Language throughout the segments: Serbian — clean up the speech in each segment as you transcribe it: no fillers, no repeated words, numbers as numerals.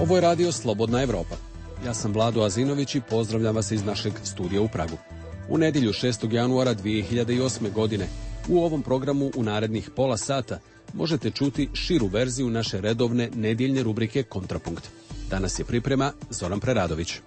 Ovo je radio Slobodna Evropa. Ja sam Vlado Azinović i pozdravljam vas iz našeg studija u Pragu. U nedjelju 6. januara 2008. godine u ovom programu u narednih pola sata možete čuti širu verziju naše redovne nedjeljne rubrike Kontrapunkt. Danas je priprema Zoran Preradović.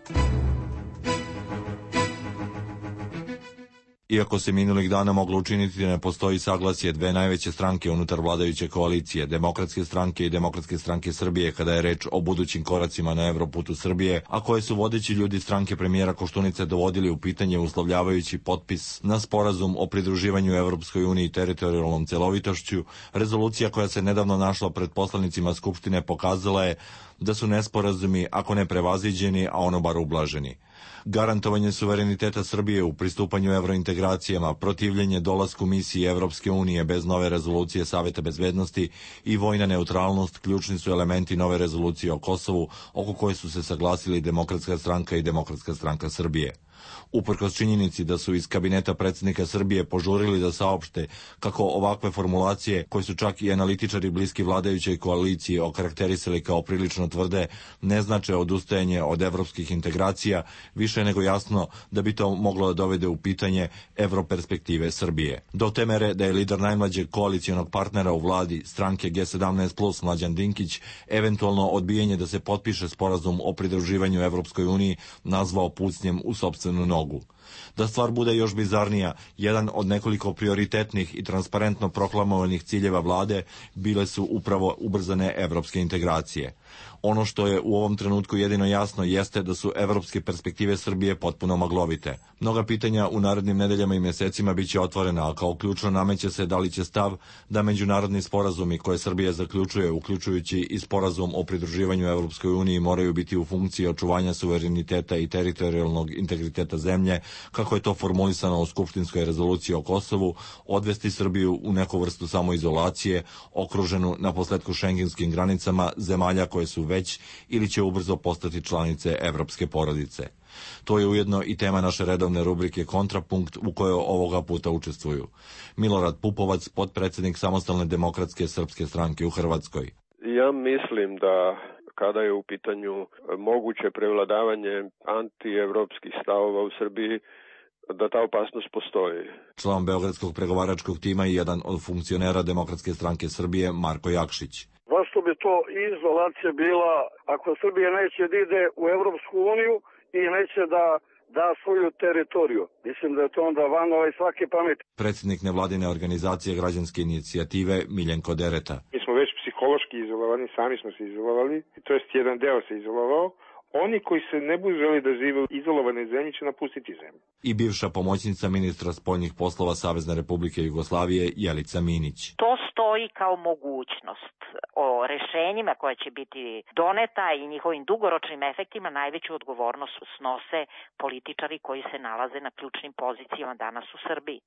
Iako se minulih dana moglo učiniti da ne postoji saglasje dve najveće stranke unutar vladajuće koalicije, Demokratske stranke i Demokratske stranke Srbije, kada je reč o budućim koracima na evroputu Srbije, a koje su vodeći ljudi stranke premijera Koštunice dovodili u pitanje uslovljavajući potpis na sporazum o pridruživanju Evropskoj uniji teritorijalnom celovitošću, rezolucija koja se nedavno našla pred poslanicima Skupštine pokazala je da su nesporazumi, ako ne prevaziđeni, a ono bar ublaženi. Garantovanje suvereniteta Srbije u pristupanju evrointegracijama, protivljenje dolasku misije Evropske unije bez nove rezolucije Saveta bezbednosti i vojna neutralnost ključni su elementi nove rezolucije o Kosovu, oko koje su se saglasili Demokratska stranka i Demokratska stranka Srbije. Uprkos činjenici da su iz kabineta predsjednika Srbije požurili da saopšte kako ovakve formulacije, koje su čak i analitičari bliski vladajućoj koaliciji okarakterisali kao prilično tvrde, ne znače odustajanje od evropskih integracija, više je nego jasno da bi to moglo da dovede u pitanje evroperspektive Srbije. Do te mere da je lider najmlađeg koalicijonog partnera u vladi, stranke G17+, Mlađan Dinkić, eventualno odbijanje da se potpiše sporazum o pridruživanju Evropskoj uniji nazvao pucnjem u sopstvenu nogu. Da stvar bude još bizarnija, jedan od nekoliko prioritetnih i transparentno proklamovanih ciljeva vlade bile su upravo ubrzane evropske integracije. Ono što je u ovom trenutku jedino jasno jeste da su evropske perspektive Srbije potpuno maglovite. Mnoga pitanja u narednim nedeljama i mjesecima biće otvorena, a kao ključno nameće se da li će stav da međunarodni sporazumi koje Srbija zaključuje, uključujući i sporazum o pridruživanju Evropskoj uniji, moraju biti u funkciji očuvanja suvereniteta i teritorijalnog integriteta zemlje, kako je to formulisano u Skupštinskoj rezoluciji o Kosovu, odvesti Srbiju u neku vrstu samoizolacije, okruženu na posledku šengenskim granicama zemalja koje su već ili će ubrzo postati članice evropske porodice. To je ujedno i tema naše redovne rubrike Kontrapunkt, u kojoj ovoga puta učestvuju Milorad Pupovac, potpredsjednik Samostalne demokratske srpske stranke u Hrvatskoj. Ja mislim da kada je u pitanju moguće prevladavanje antievropskih stavova u Srbiji, da ta opasnost postoji. Član beogradskog pregovaračkog tima i jedan od funkcionera Demokratske stranke Srbije, Marko Jakšić. Zašto bi to izolacija bila ako Srbija neće da ide u Evropsku uniju i neće da svoju teritoriju? Mislim da je to onda van svake pameti. Predsjednik nevladine organizacije Građanske inicijative Miljenko Dereta. Mi smo već psihološki izolovani, sami smo se izolovali, to jest jedan deo se izolovao. Oni koji se ne budu želi da žive u izolovanoj zemlji će napustiti zemlju. I bivša pomoćnica ministra spoljnih poslova Savezne Republike Jugoslavije Jelica Minić. To stoji kao mogućnost. O rešenjima koja će biti doneta i njihovim dugoročnim efektima najveću odgovornost snose političari koji se nalaze na ključnim pozicijama danas u Srbiji.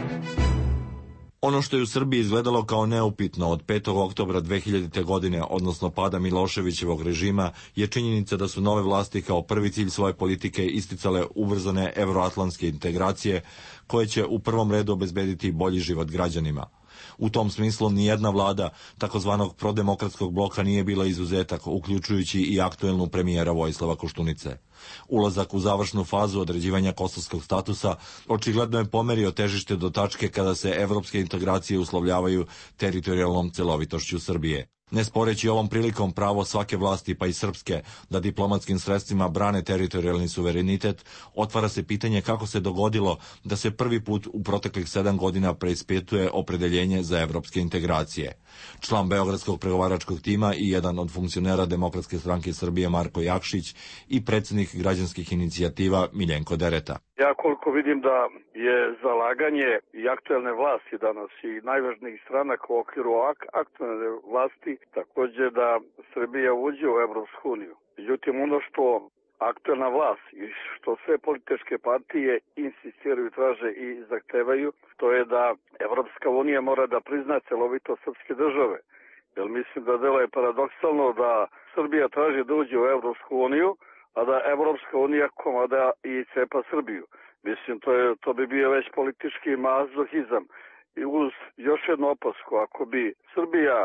Ono što je u Srbiji izgledalo kao neupitno od 5. oktobra 2000. godine, odnosno pada Miloševićevog režima, je činjenica da su nove vlasti kao prvi cilj svoje politike isticale ubrzane evroatlantske integracije, koje će u prvom redu obezbediti bolji život građanima. U tom smislu nijedna vlada takozvanog prodemokratskog bloka nije bila izuzetak, uključujući i aktuelnu premijera Vojislava Koštunice. Ulazak u završnu fazu određivanja kosovskog statusa očigledno je pomerio težište do tačke kada se evropske integracije uslovljavaju teritorijalnom celovitošću Srbije. Ne sporeći ovom prilikom pravo svake vlasti, pa i srpske, da diplomatskim sredstvima brane teritorijalni suverenitet, otvara se pitanje kako se dogodilo da se prvi put u proteklih 7 godina preispituje opredeljenje za evropske integracije. Član beogradskog pregovaračkog tima i jedan od funkcionera Demokratske stranke Srbije Marko Jakšić i predsjednik građanskih inicijativa Miljenko Dereta. Ja koliko vidim da je zalaganje i aktuelne vlasti danas i najvažnijih stranaka u okviru aktuelne vlasti također da Srbija uđe u Evropsku uniju. Međutim, ono što aktuelna vlast i što sve političke partije insistiraju, traže i zahtevaju, to je da Evropska unija mora da prizna celovito srpske države. Jer mislim da delo je paradoksalno da Srbija traži da uđe u Evropsku uniju, a da Evropska unija komada i cepa Srbiju. Mislim, to bi bio već politički mazohizam. I uz još jednu opasku, ako bi Srbija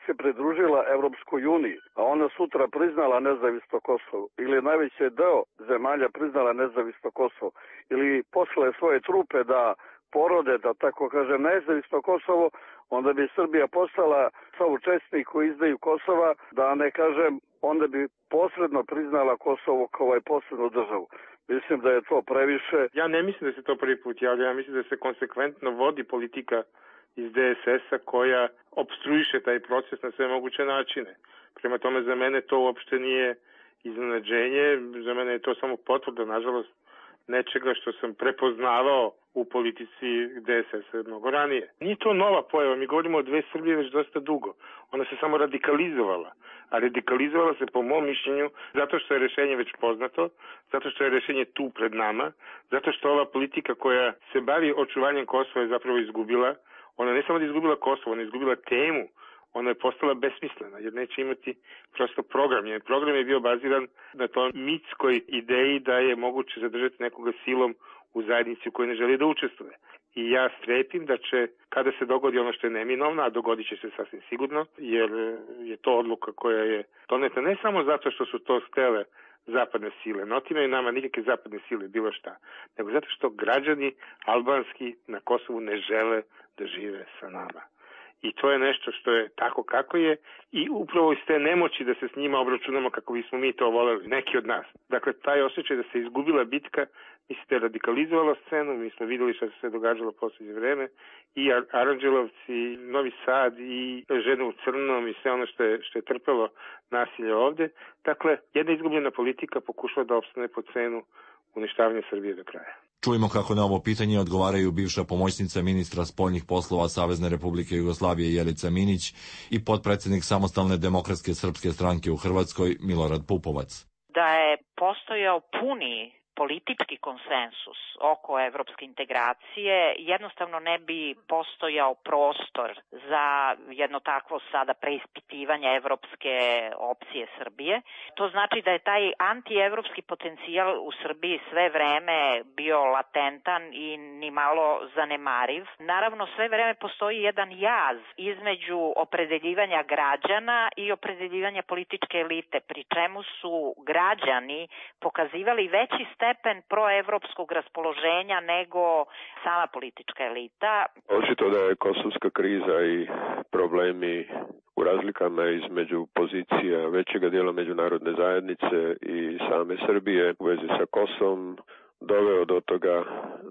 se pridružila Evropskoj uniji, a ona sutra priznala nezavisno Kosovo, ili najveći deo zemalja priznala nezavisno Kosovo, ili poslale svoje trupe da porode, da tako kaže, nezavisno Kosovo, onda bi Srbija postala saučesnik u izdaju Kosova, da ne kažem, onda bi posredno priznala Kosovo kao posrednu državu. Mislim da je to previše. Ja ne mislim da se to prvi put javlja, ja mislim da se konsekventno vodi politika iz DSS-a koja opstruiše taj proces na sve moguće načine. Prema tome, za mene to uopšte nije iznenađenje, za mene je to samo potvrda, nažalost, nečega što sam prepoznavao u politici DSS-a mnogo ranije. Nije to nova pojava, mi govorimo o dve Srbije već dosta dugo. Ona se samo radikalizovala, a radikalizovala se po mom mišljenju zato što je rešenje već poznato, zato što je rešenje tu pred nama, zato što ova politika koja se bavi očuvanjem Kosova je zapravo izgubila. Ona ne samo da izgubila Kosovo, ona je izgubila temu, ona je postala besmislena jer neće imati prosto program. Jer program je bio baziran na toj mitskoj ideji da je moguće zadržati nekoga silom u zajednici u kojoj ne želi da učestvuje. I ja strepim da će, kada se dogodi ono što je neminovno, a dogodit će se sasvim sigurno, jer je to odluka koja je doneta ne samo zato što su to htele zapadne sile, ne otimaju nama nikakve zapadne sile, bilo šta, nego zato što građani albanski na Kosovu ne žele da žive sa nama. I to je nešto što je tako kako je i upravo iz te nemoći da se s njima obračunamo kako bismo mi to voleli, neki od nas. Dakle, taj osjećaj da se izgubila bitka, mislim da je radikalizovala scenu, mi smo videli što se događalo posljednje vreme, i Aranđelovci, Novi Sad i žene u crnom i sve ono što je trpelo nasilje ovde. Dakle, jedna izgubljena politika pokušava da opstane po cenu uništavanja Srbije do kraja. Čujemo kako na ovo pitanje odgovaraju bivša pomoćnica ministra spoljnih poslova Savezne Republike Jugoslavije Jelica Minić i potpredsednik Samostalne demokratske srpske stranke u Hrvatskoj Milorad Pupovac. Da je postojao puni politički konsensus oko evropske integracije, jednostavno ne bi postojao prostor za jedno takvo sada preispitivanje evropske opcije Srbije. To znači da je taj antievropski potencijal u Srbiji sve vreme bio latentan i nimalo zanemariv. Naravno, sve vreme postoji jedan jaz između opredeljivanja građana i opredeljivanja političke elite, pri čemu su građani pokazivali veći stepen proevropskog raspoloženja nego sama politička elita. Očito da je kosovska kriza i problemi u razlikama između pozicija većega dijela međunarodne zajednice i same Srbije u vezi sa Kosovom doveo do toga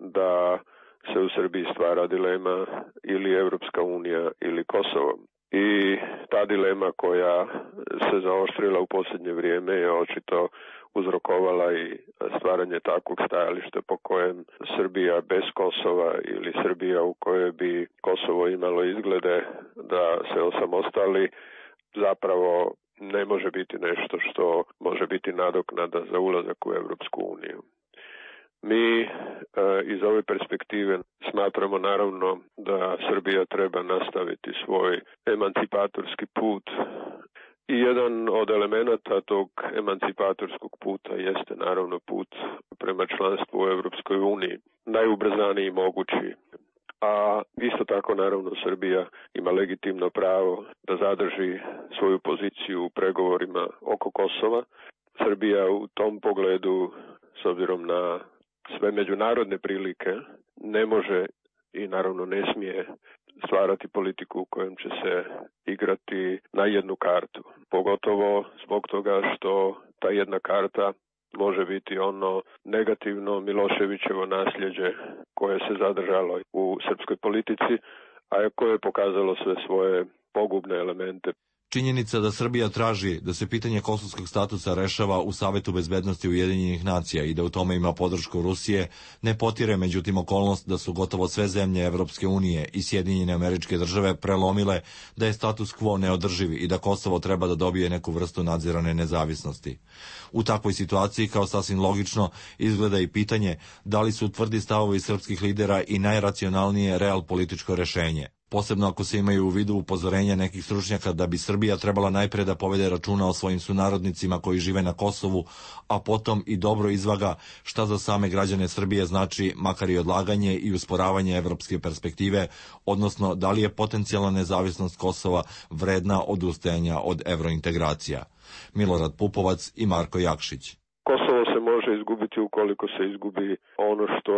da se u Srbiji stvara dilema ili Evropska unija ili Kosovo. I ta dilema koja se zaoštrila u posljednje vrijeme je očito uzrokovala i stvaranje takvog stajališta po kojem Srbija bez Kosova ili Srbija u kojoj bi Kosovo imalo izglede da se osamostali zapravo ne može biti nešto što može biti nadoknada za ulazak u Evropsku uniju. Mi iz ove perspektive smatramo naravno da Srbija treba nastaviti svoj emancipatorski put i jedan od elemenata tog emancipatorskog puta jeste naravno put prema članstvu u Evropskoj uniji, najubrzaniji mogući. A isto tako naravno Srbija ima legitimno pravo da zadrži svoju poziciju u pregovorima oko Kosova. Srbija u tom pogledu, s obzirom na sve međunarodne prilike, ne može i naravno ne smije stvarati politiku u kojem će se igrati na jednu kartu. Pogotovo zbog toga što ta jedna karta može biti ono negativno Miloševićevo nasljeđe koje se zadržalo u srpskoj politici, a koje je pokazalo sve svoje pogubne elemente. Činjenica da Srbija traži da se pitanje kosovskog statusa rešava u Savetu bezbednosti Ujedinjenih nacija i da u tome ima podršku Rusije, ne potire međutim okolnost da su gotovo sve zemlje Evropske unije i Sjedinjene Američke Države prelomile da je status quo neodrživ i da Kosovo treba da dobije neku vrstu nadzirane nezavisnosti. U takvoj situaciji, kao sasvim logično, izgleda i pitanje da li su tvrdi stavovi srpskih lidera i najracionalnije real političko rešenje. Posebno ako se imaju u vidu upozorenja nekih stručnjaka da bi Srbija trebala najpre da povede računa o svojim sunarodnicima koji žive na Kosovu, a potom i dobro izvaga šta za same građane Srbije znači makar i odlaganje i usporavanje evropske perspektive, odnosno da li je potencijalna nezavisnost Kosova vredna odustajanja od evrointegracija. Milorad Pupovac i Marko Jakšić. Kosovo se može izgubiti ukoliko se izgubi ono što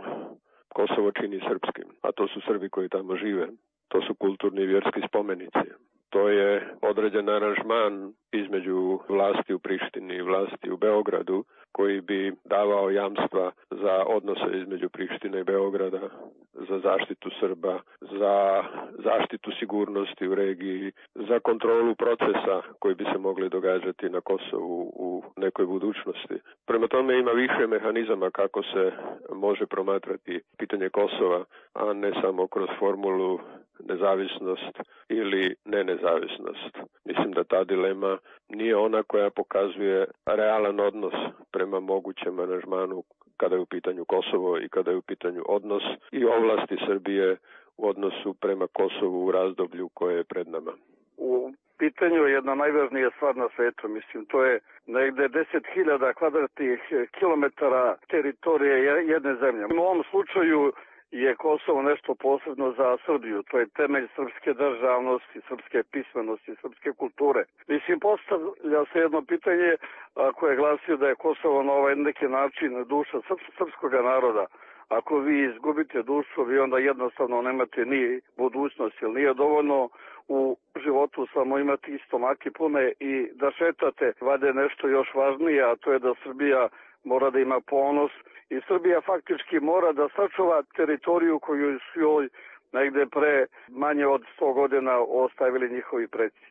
Kosovo čini srpskim, a to su Srbi koji tamo žive. To su kulturni i vjerski spomenici. To je određen aranžman između vlasti u Prištini i vlasti u Beogradu koji bi davao jamstva za odnose između Prištine i Beograda, za zaštitu Srba, za zaštitu sigurnosti u regiji, za kontrolu procesa koji bi se mogli događati na Kosovu u nekoj budućnosti. Prema tome ima više mehanizama kako se može promatrati pitanje Kosova, a ne samo kroz formulu nezavisnost ili nenezavisnost. Mislim da ta dilema nije ona koja pokazuje realan odnos prema mogućem aranžmanu kada je u pitanju Kosovo i kada je u pitanju odnos i ovlasti Srbije u odnosu prema Kosovu u razdoblju koje je pred nama. U pitanju je jedna najvažnija stvar na svetu, mislim, to je negde 10.000 kvadratnih kilometara teritorije jedne zemlje. U ovom slučaju je Kosovo nešto posebno za Srbiju. To je temelj srpske državnosti, srpske pismenosti, srpske kulture. Mislim, postavlja se jedno pitanje koje glasi da je Kosovo na ovaj neki način duša srpskog naroda. Ako vi izgubite dušu, vi onda jednostavno nemate ni budućnost, jer nije dovoljno u životu samo imati stomake pune i da šetate. Vade nešto još važnije, a to je da Srbija mora da ima ponos i Srbija faktički mora da sačuva teritoriju koju su joj negde pre manje od 100 godina ostavili njihovi preci.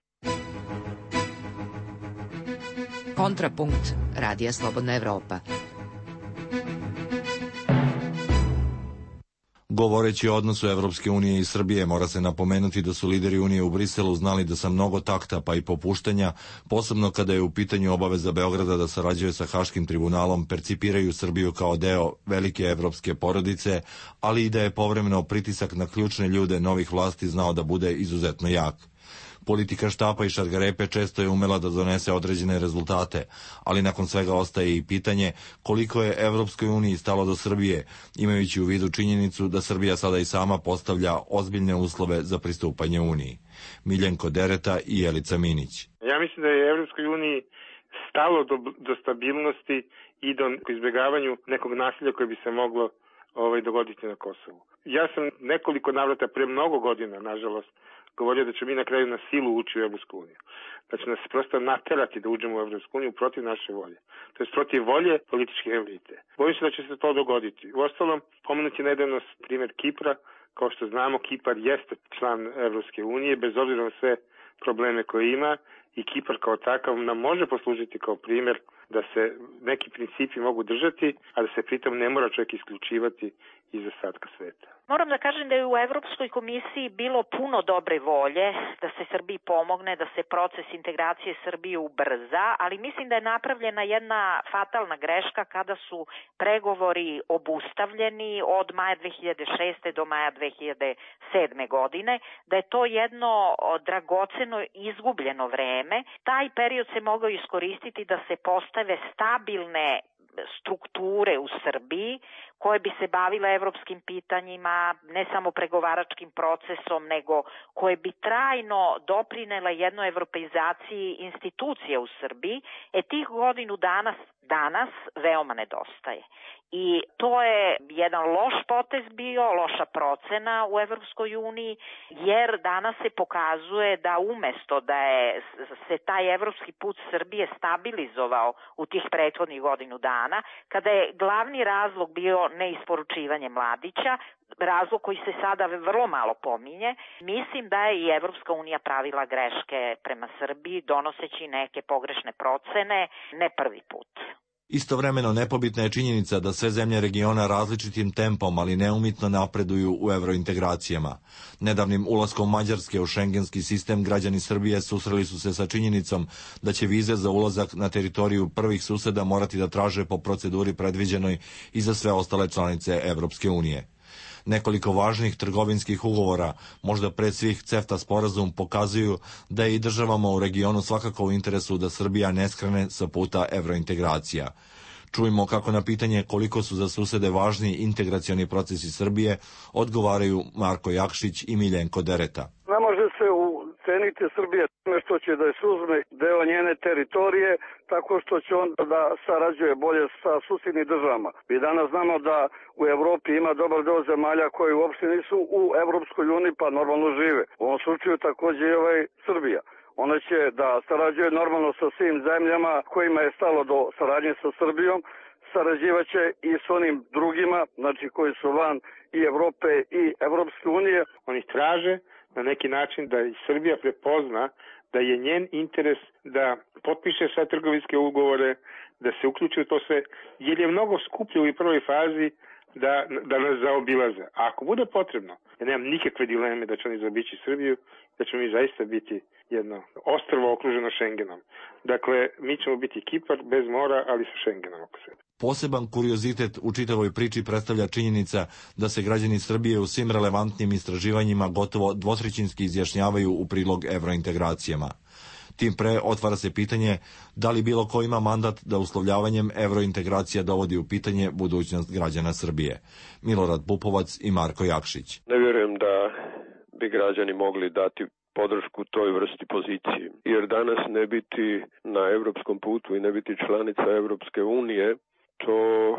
Kontrapunkt Radija Slobodna Evropa. Govoreći o odnosu Evropske unije i Srbije, mora se napomenuti da su lideri Unije u Briselu znali da sa mnogo takta pa i popuštanja, posebno kada je u pitanju obaveza Beograda da sarađuje sa Haškim tribunalom, percipiraju Srbiju kao deo velike evropske porodice, ali i da je povremeno pritisak na ključne ljude novih vlasti znao da bude izuzetno jak. Politika štapa i šargarepe često je umela da donese određene rezultate, ali nakon svega ostaje i pitanje koliko je Evropskoj uniji stalo do Srbije, imajući u vidu činjenicu da Srbija sada i sama postavlja ozbiljne uslove za pristupanje Uniji. Miljenko Dereta i Jelica Minić. Ja mislim da je Evropskoj uniji stalo do stabilnosti i do izbjegavanju nekog nasilja koje bi se moglo dogoditi na Kosovu. Ja sam nekoliko navrata pre mnogo godina, nažalost, govorio da će mi na kraju na silu ući u Evropsku uniju. Da će nas prosto naterati da uđemo u Evropsku uniju protiv naše volje. To je protiv volje političke elite. Bojim se da će se to dogoditi. Uostalom, pomenuti nedavno primjer Kipra. Kao što znamo, Kipar jeste član Evropske unije, bez obzira na sve probleme koje ima, i Kipar kao takav nam može poslužiti kao primjer da se neki principi mogu držati, a da se pritom ne mora čovjek isključivati iz ostatka sveta. Moram da kažem da je u Evropskoj komisiji bilo puno dobre volje da se Srbiji pomogne, da se proces integracije Srbije ubrza, ali mislim da je napravljena jedna fatalna greška kada su pregovori obustavljeni od maja 2006. do maja 2007. godine, da je to jedno dragoceno izgubljeno vreme. Taj period se mogao iskoristiti da se postave stabilne strukture u Srbiji koje bi se bavile evropskim pitanjima, ne samo pregovaračkim procesom, nego koje bi trajno doprinele jednoj evropeizaciji institucija u Srbiji. Tih godinu danas veoma nedostaje. I to je jedan loš potez bio, loša procena u Evropskoj uniji, jer danas se pokazuje da umesto da je se taj evropski put Srbije stabilizovao u tih prethodnih godinu dana, kada je glavni razlog bio neisporučivanje mladića, razlog koji se sada vrlo malo pominje, mislim da je i Evropska unija pravila greške prema Srbiji, donoseći neke pogrešne procene, ne prvi put. Istovremeno nepobitna je činjenica da sve zemlje regiona različitim tempom, ali neumitno napreduju u evrointegracijama. Nedavnim ulaskom Mađarske u šengenski sistem građani Srbije susreli su se sa činjenicom da će vize za ulazak na teritoriju prvih suseda morati da traže po proceduri predviđenoj i za sve ostale članice Evropske unije. Nekoliko važnih trgovinskih ugovora, možda pred svih CEFTA sporazum, pokazuju da je i državama u regionu svakako u interesu da Srbija ne skrene sa puta evrointegracija. Čujmo kako na pitanje koliko su za susede važni integracioni procesi Srbije odgovaraju Marko Jakšić i Miljenko Dereta. Ne može se uceniti Srbija time što će da se uzme deo njene teritorije tako što će onda da sarađuje bolje sa susjednim državama. Mi danas znamo da u Evropi ima dobar deo zemalja koji uopšte nisu u Evropskoj uniji pa normalno žive. U ovom slučaju takođe i Srbija. Ona će da sarađuje normalno sa svim zemljama kojima je stalo do saradnje sa Srbijom, sarađivaće i s onim drugima, znači koji su van i Evrope i Evropske unije. Oni traže na neki način da i Srbija prepozna da je njen interes da potpiše sve trgovinske ugovore, da se uključi u to sve, jer je mnogo skuplje u prvoj fazi da nas zaobilaze. A ako bude potrebno, ja nemam nikakve dileme da će oni zaobići Srbiju, da ćemo mi zaista biti jedno ostrvo okruženo Šengenom. Dakle, mi ćemo biti Kipar bez mora, ali sa Šengenom oko sebe. Poseban kuriozitet u čitavoj priči predstavlja činjenica da se građani Srbije u svim relevantnim istraživanjima gotovo dvotrećinski izjašnjavaju u prilog evrointegracijama. Tim pre otvara se pitanje da li bilo ko ima mandat da uslovljavanjem evrointegracija dovodi u pitanje budućnost građana Srbije. Milorad Pupovac i Marko Jakšić. Ne vjerujem da bi građani mogli dati podršku toj vrsti pozicije, jer danas ne biti na evropskom putu i ne biti članica Evropske unije, to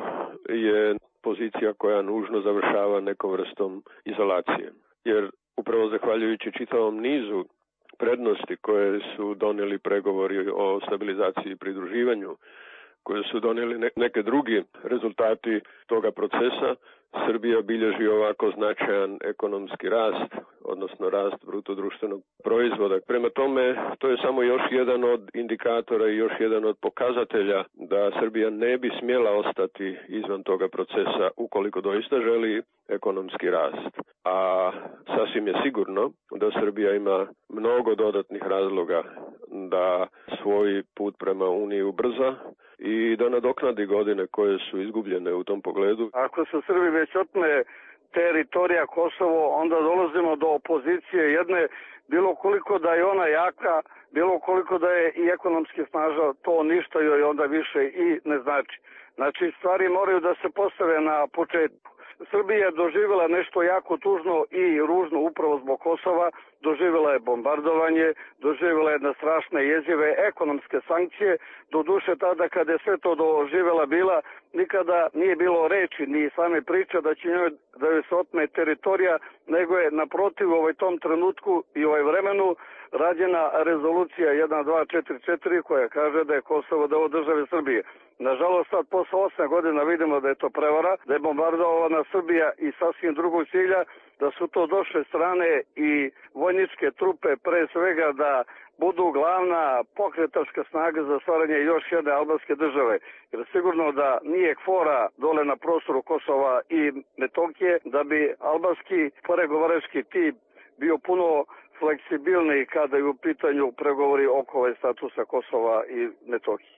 je pozicija koja nužno završava nekom vrstom izolacije. Jer upravo zahvaljujući čitavom nizu prednosti koje su donijeli pregovori o stabilizaciji i pridruživanju, koje su donijeli neke drugi rezultati toga procesa, Srbija bilježi ovako značajan ekonomski rast, odnosno rast bruto društvenog proizvoda. Prema tome, to je samo još jedan od indikatora i još jedan od pokazatelja da Srbija ne bi smjela ostati izvan toga procesa ukoliko doista želi ekonomski rast. A sasvim je sigurno da Srbija ima mnogo dodatnih razloga da svoj put prema Uniji ubrza i da nadoknadi godine koje su izgubljene u tom pogledu. Ako se Srbiji već otme teritorija Kosovo, onda dolazimo do opozicije jedne, bilo koliko da je ona jaka, bilo koliko da je i ekonomski snažna, to ništa joj onda više i ne znači. Znači, stvari moraju da se postave na početku. Srbija je doživjela nešto jako tužno i ružno upravo zbog Kosova, doživjela je bombardovanje, doživjela je strašne jezive ekonomske sankcije, doduše tada kada je sve to doživjela bila, nikada nije bilo reči ni same priče da će njoj da joj se otme teritorija, nego je naprotiv u tom trenutku i vremenu rađena rezolucija 1244 koja kaže da je Kosovo deo države Srbije. Nažalost, sad posle 8 godina vidimo da je to prevara, da je bombardovana Srbija i sasvim drugog cilja, da su to došle strane i vojničke trupe pre svega da budu glavna pokretačka snaga za stvaranje još jedne albanske države. Jer sigurno da nije kvora dole na prostoru Kosova i Metohije, da bi albanski pregovarački tim bio puno fleksibilniji kada je u pitanju pregovori oko statusa Kosova i Metohije.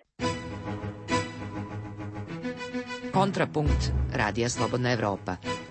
Kontrapunkt Radija Slobodna Evropa.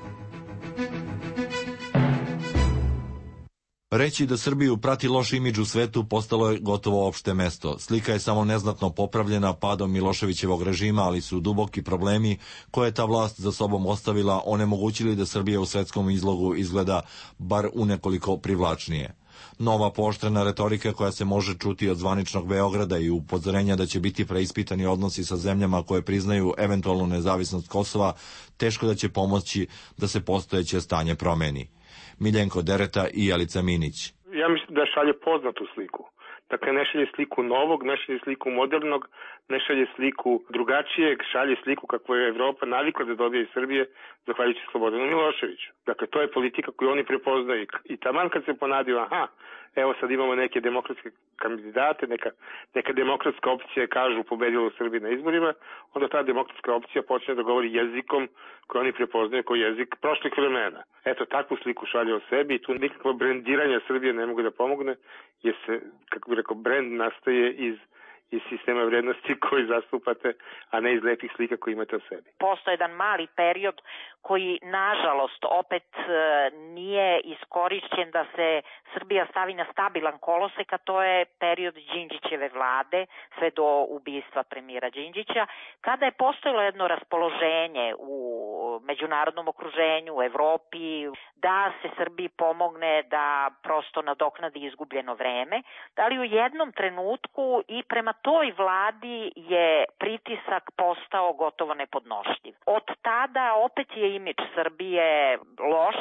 Reći da Srbiju prati loš imidž u svetu postalo je gotovo opšte mesto. Slika je samo neznatno popravljena padom Miloševićevog režima, ali su duboki problemi koje je ta vlast za sobom ostavila onemogućili da Srbija u svetskom izlogu izgleda bar unekoliko privlačnije. Nova pooštrena retorika koja se može čuti od zvaničnog Beograda i upozorenja da će biti preispitani odnosi sa zemljama koje priznaju eventualnu nezavisnost Kosova, teško da će pomoći da se postojeće stanje promeni. Miljenko Dereta i Jelica Minić. Ja mislim da šalje poznatu sliku. Dakle, ne šalje sliku novog, ne šalje sliku modernog, ne šalje sliku drugačijeg, šalje sliku kakvu je Evropa navikla da dobije iz Srbije, zahvaljujući Slobodanu Miloševiću. Dakle, to je politika koju oni prepoznaju. I taman kad se ponadio, evo sad imamo neke demokratske kandidate, neka demokratska opcija, kažu, pobedila u Srbiji na izborima, onda ta demokratska opcija počne da govori jezikom koji oni prepoznaju kao jezik prošlih vremena. Eto, takvu sliku šalje o sebi i tu nikakvo brendiranje Srbije ne mogu da pomogne, jer se, kako bih rekao, brend nastaje iz iz sistema vrednosti koji zastupate, a ne iz lepih slika koje imate o sebi. Postoje jedan mali period koji, nažalost, opet nije iskorišćen da se Srbija stavi na stabilan kolosek, a to je period Đinđićeve vlade, sve do ubistva premijera Đinđića, kada je postojalo jedno raspoloženje u međunarodnom okruženju, u Evropi, da se Srbiji pomogne da prosto nadoknadi izgubljeno vreme, ali u jednom trenutku i prema toj vladi je pritisak postao gotovo nepodnošljiv. Od tada opet je imidž Srbije loš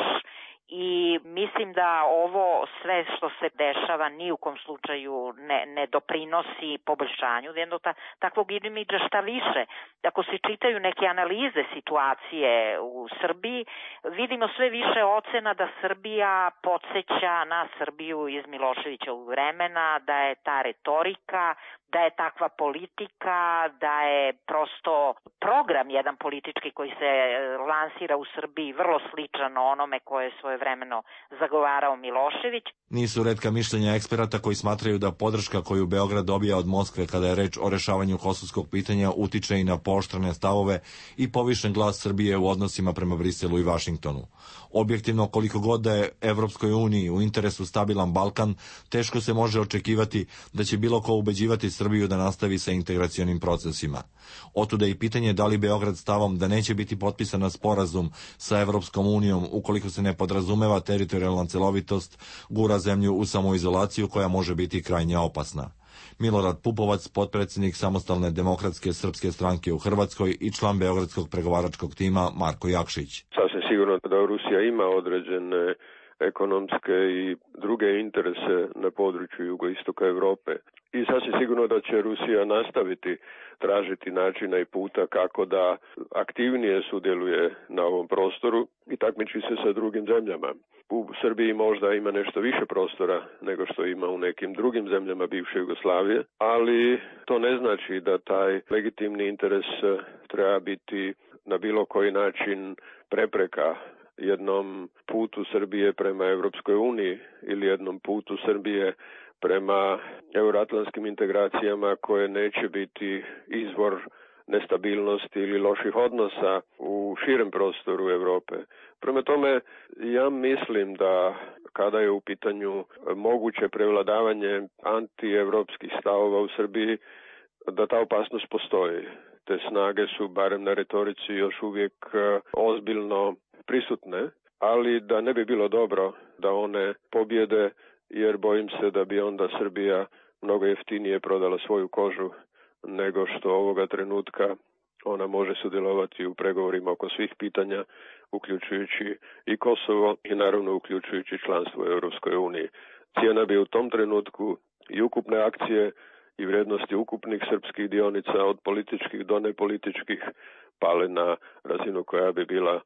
i mislim da ovo sve što se dešava ni u kom slučaju ne doprinosi poboljšanju jednog takvog imidža. Šta više, ako se čitaju neke analize situacije u Srbiji, vidimo sve više ocena da Srbija podsjeća na Srbiju iz Miloševićevog vremena, da je ta retorika, da je takva politika, da je prosto program jedan politički koji se lansira u Srbiji vrlo sličan onome koje je svojevremeno zagovarao Milošević. Nisu retka mišljenja eksperata koji smatraju da podrška koju Beograd dobija od Moskve kada je reč o rešavanju kosovskog pitanja utiče i na pooštrene stavove i povišen glas Srbije u odnosima prema Briselu i Vašingtonu. Objektivno, koliko god da je Evropskoj uniji u interesu stabilan Balkan, teško se može očekivati da će bilo ko ubeđivati Srbiju da nastavi sa integracionim procesima. Otuda i pitanje da li Beograd stavom da neće biti potpisana sporazum sa Evropskom unijom ukoliko se ne podrazumeva teritorijalna celovitost, gura zemlju u samoizolaciju koja može biti krajnje opasna. Milorad Pupovac, potpredsjednik Samostalne demokratske srpske stranke u Hrvatskoj i član beogradskog pregovaračkog tima Marko Jakšić. Sasvim sigurno da Rusija ima određene ekonomske i druge interese na području jugoistoka Evrope. I sasvim sigurno da će Rusija nastaviti tražiti načina i puta kako da aktivnije sudjeluje na ovom prostoru i takmiči se sa drugim zemljama. U Srbiji možda ima nešto više prostora nego što ima u nekim drugim zemljama bivše Jugoslavije, ali to ne znači da taj legitimni interes treba biti na bilo koji način prepreka jednom putu Srbije prema Evropskoj uniji ili jednom putu Srbije prema euroatlantskim integracijama koje neće biti izvor nestabilnosti ili loših odnosa u širem prostoru Evrope. Prema tome, ja mislim da kada je u pitanju moguće prevladavanje antievropskih stavova u Srbiji, da ta opasnost postoji. Te snage su, barem na retorici, još uvijek ozbiljno prisutne, ali da ne bi bilo dobro da one pobjede, jer bojim se da bi onda Srbija mnogo jeftinije prodala svoju kožu nego što ovoga trenutka ona može sudjelovati u pregovorima oko svih pitanja, uključujući i Kosovo i naravno uključujući članstvo u Europskoj uniji. Cijena bi u tom trenutku i ukupne akcije i vrijednosti ukupnih srpskih dionica od političkih do nepolitičkih pale na razinu koja bi bila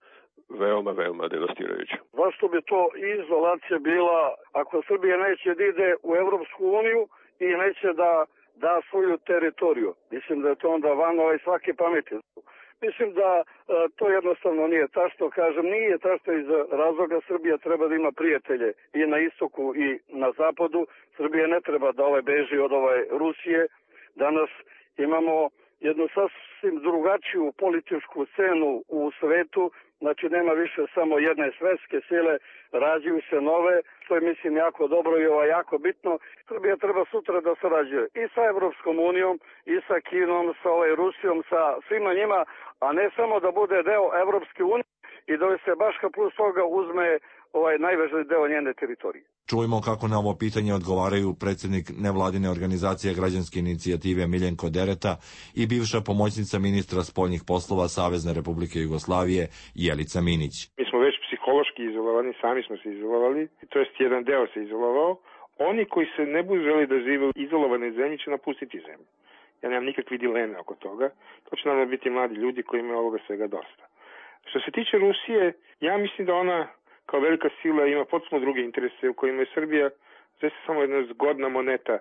veoma devastirajuća. Zašto bi to izolacija bila ako Srbija neće da ide u Evropsku uniju i neće da svoju teritoriju? Mislim da je to onda van svake pameti. Mislim da to jednostavno nije tačno, kažem, nije tačno iz razloga Srbija treba da ima prijatelje i na istoku i na zapadu. Srbija ne treba da beži od Rusije. Danas imamo jednu sasvim drugačiju političku scenu u svetu, znači nema više samo jedne svetske sile, rađuju se nove, što je mislim jako dobro i jako bitno. Srbija treba sutra da sarađuje i sa Evropskom unijom, i sa Kinom, sa Rusijom, sa svima njima, a ne samo da bude deo Evropske unije i da se baš plus toga uzme najvažniji deo njene teritorije. Čujmo kako na ovo pitanje odgovaraju predsjednik nevladine organizacije Građanske inicijative Miljenko Dereta i bivša pomoćnica ministra spoljnih poslova Savezne Republike Jugoslavije Jelica Minić. Mi smo već psihološki izolovani, sami smo se izolovali, to jest jedan deo se izolovao. Oni koji se ne budu želi da žive u izolovanoj zemlji će napustiti zemlju. Ja nemam nikakve dileme oko toga. To će nam biti mladi ljudi koji imaju ovoga svega dosta. Što se tiče Rusije, ja mislim da ona kao velika sila ima potpuno druge interese u kojima je Srbija zaista samo jedna zgodna moneta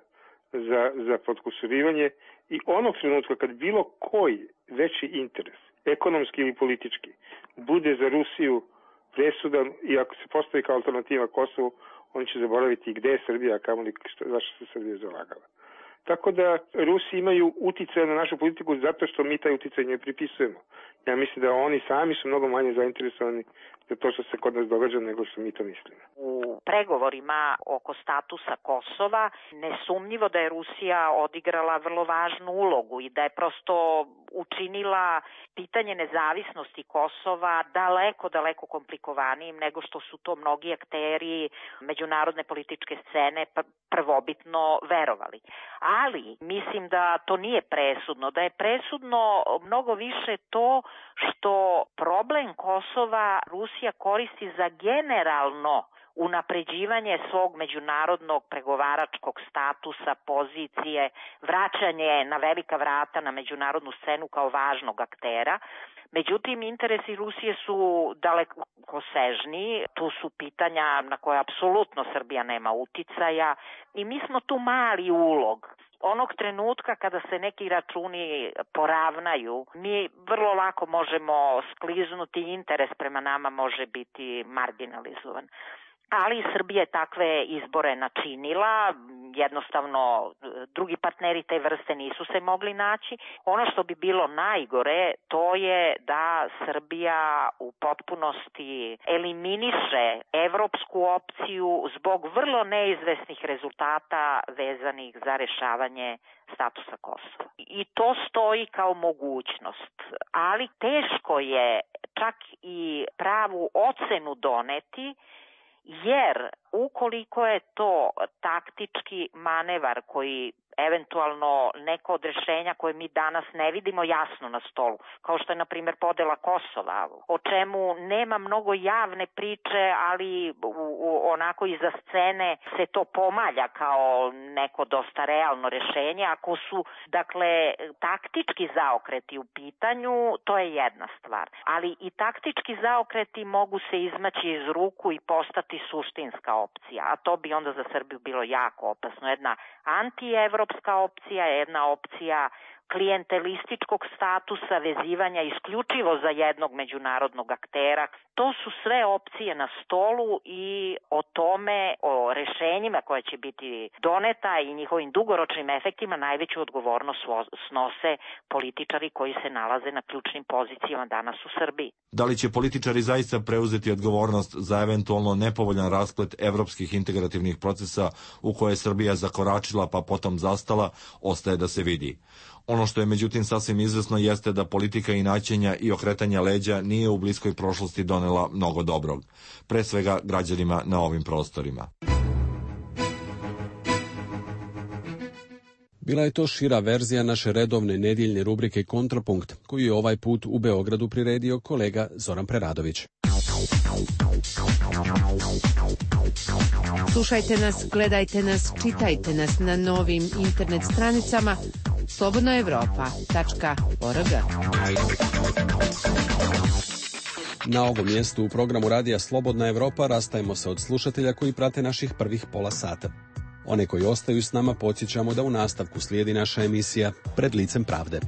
za potkusurivanje i onog trenutka kad bilo koji veći interes, ekonomski ili politički, bude za Rusiju presudan i ako se postavi kao alternativa Kosovu, oni će zaboraviti gde je Srbija, a kamoli zašto se Srbija zalagala. Tako da Rusi imaju uticaj na našu politiku zato što mi taj uticaj ne pripisujemo. Ja mislim da oni sami su mnogo manje zainteresovani za to što se kod nas događa nego što mi to mislimo. U pregovorima oko statusa Kosova nesumnjivo da je Rusija odigrala vrlo važnu ulogu i da je prosto učinila pitanje nezavisnosti Kosova daleko komplikovanijim nego što su to mnogi akteri međunarodne političke scene prvobitno verovali. Ali mislim da to nije presudno, da je presudno mnogo više to što problem Kosova Rusija koristi za generalno unapređivanje svog međunarodnog pregovaračkog statusa, pozicije, vraćanje na velika vrata na međunarodnu scenu kao važnog aktera. Međutim, interesi Rusije su dalekosežniji, tu su pitanja na koje apsolutno Srbija nema uticaja i mi smo tu mali ulog. Onog trenutka kada se neki računi poravnaju, mi vrlo lako možemo skliznuti, interes prema nama može biti marginalizovan. Ali Srbija je takve izbore načinila, jednostavno drugi partneri te vrste nisu se mogli naći. Ono što bi bilo najgore, to je da Srbija u potpunosti eliminiše evropsku opciju zbog vrlo neizvesnih rezultata vezanih za rešavanje statusa Kosova. I to stoji kao mogućnost, ali teško je čak i pravu ocenu doneti, jer ukoliko je to taktički manevar koji eventualno neko od rešenja koje mi danas ne vidimo jasno na stolu, kao što je na primjer podela Kosova, o čemu nema mnogo javne priče, ali onako iza scene se to pomalja kao neko dosta realno rešenje. Ako su, dakle, taktički zaokreti u pitanju, to je jedna stvar. Ali i taktički zaokreti mogu se izmaći iz ruku i postati suštinska opcija, a to bi onda za Srbiju bilo jako opasno. Jedna antievropska opcija, jedna opcija klijentelističkog statusa, vezivanja isključivo za jednog međunarodnog aktera. To su sve opcije na stolu i o tome, o rešenjima koja će biti doneta i njihovim dugoročnim efektima najveću odgovornost snose političari koji se nalaze na ključnim pozicijama danas u Srbiji. Da li će političari zaista preuzeti odgovornost za eventualno nepovoljan rasplet evropskih integrativnih procesa u koje je Srbija zakoračila pa potom zastala, ostaje da se vidi. Ono što je međutim sasvim izvesno jeste da politika inaćenja i okretanja leđa nije u bliskoj prošlosti donela mnogo dobrog, pre svega građanima na ovim prostorima. Bila je to šira verzija naše redovne nedjeljne rubrike Kontrapunkt, koju je ovaj put u Beogradu priredio kolega Zoran Preradović. Slušajte nas, gledajte nas, čitajte nas na novim internet stranicama slobodnoevropa.org. Na ovom mjestu u programu radija Slobodna Evropa rastajemo se od slušatelja koji prate naših prvih pola sata. One koji ostaju s nama podsjećamo da u nastavku slijedi naša emisija Pred licem pravde.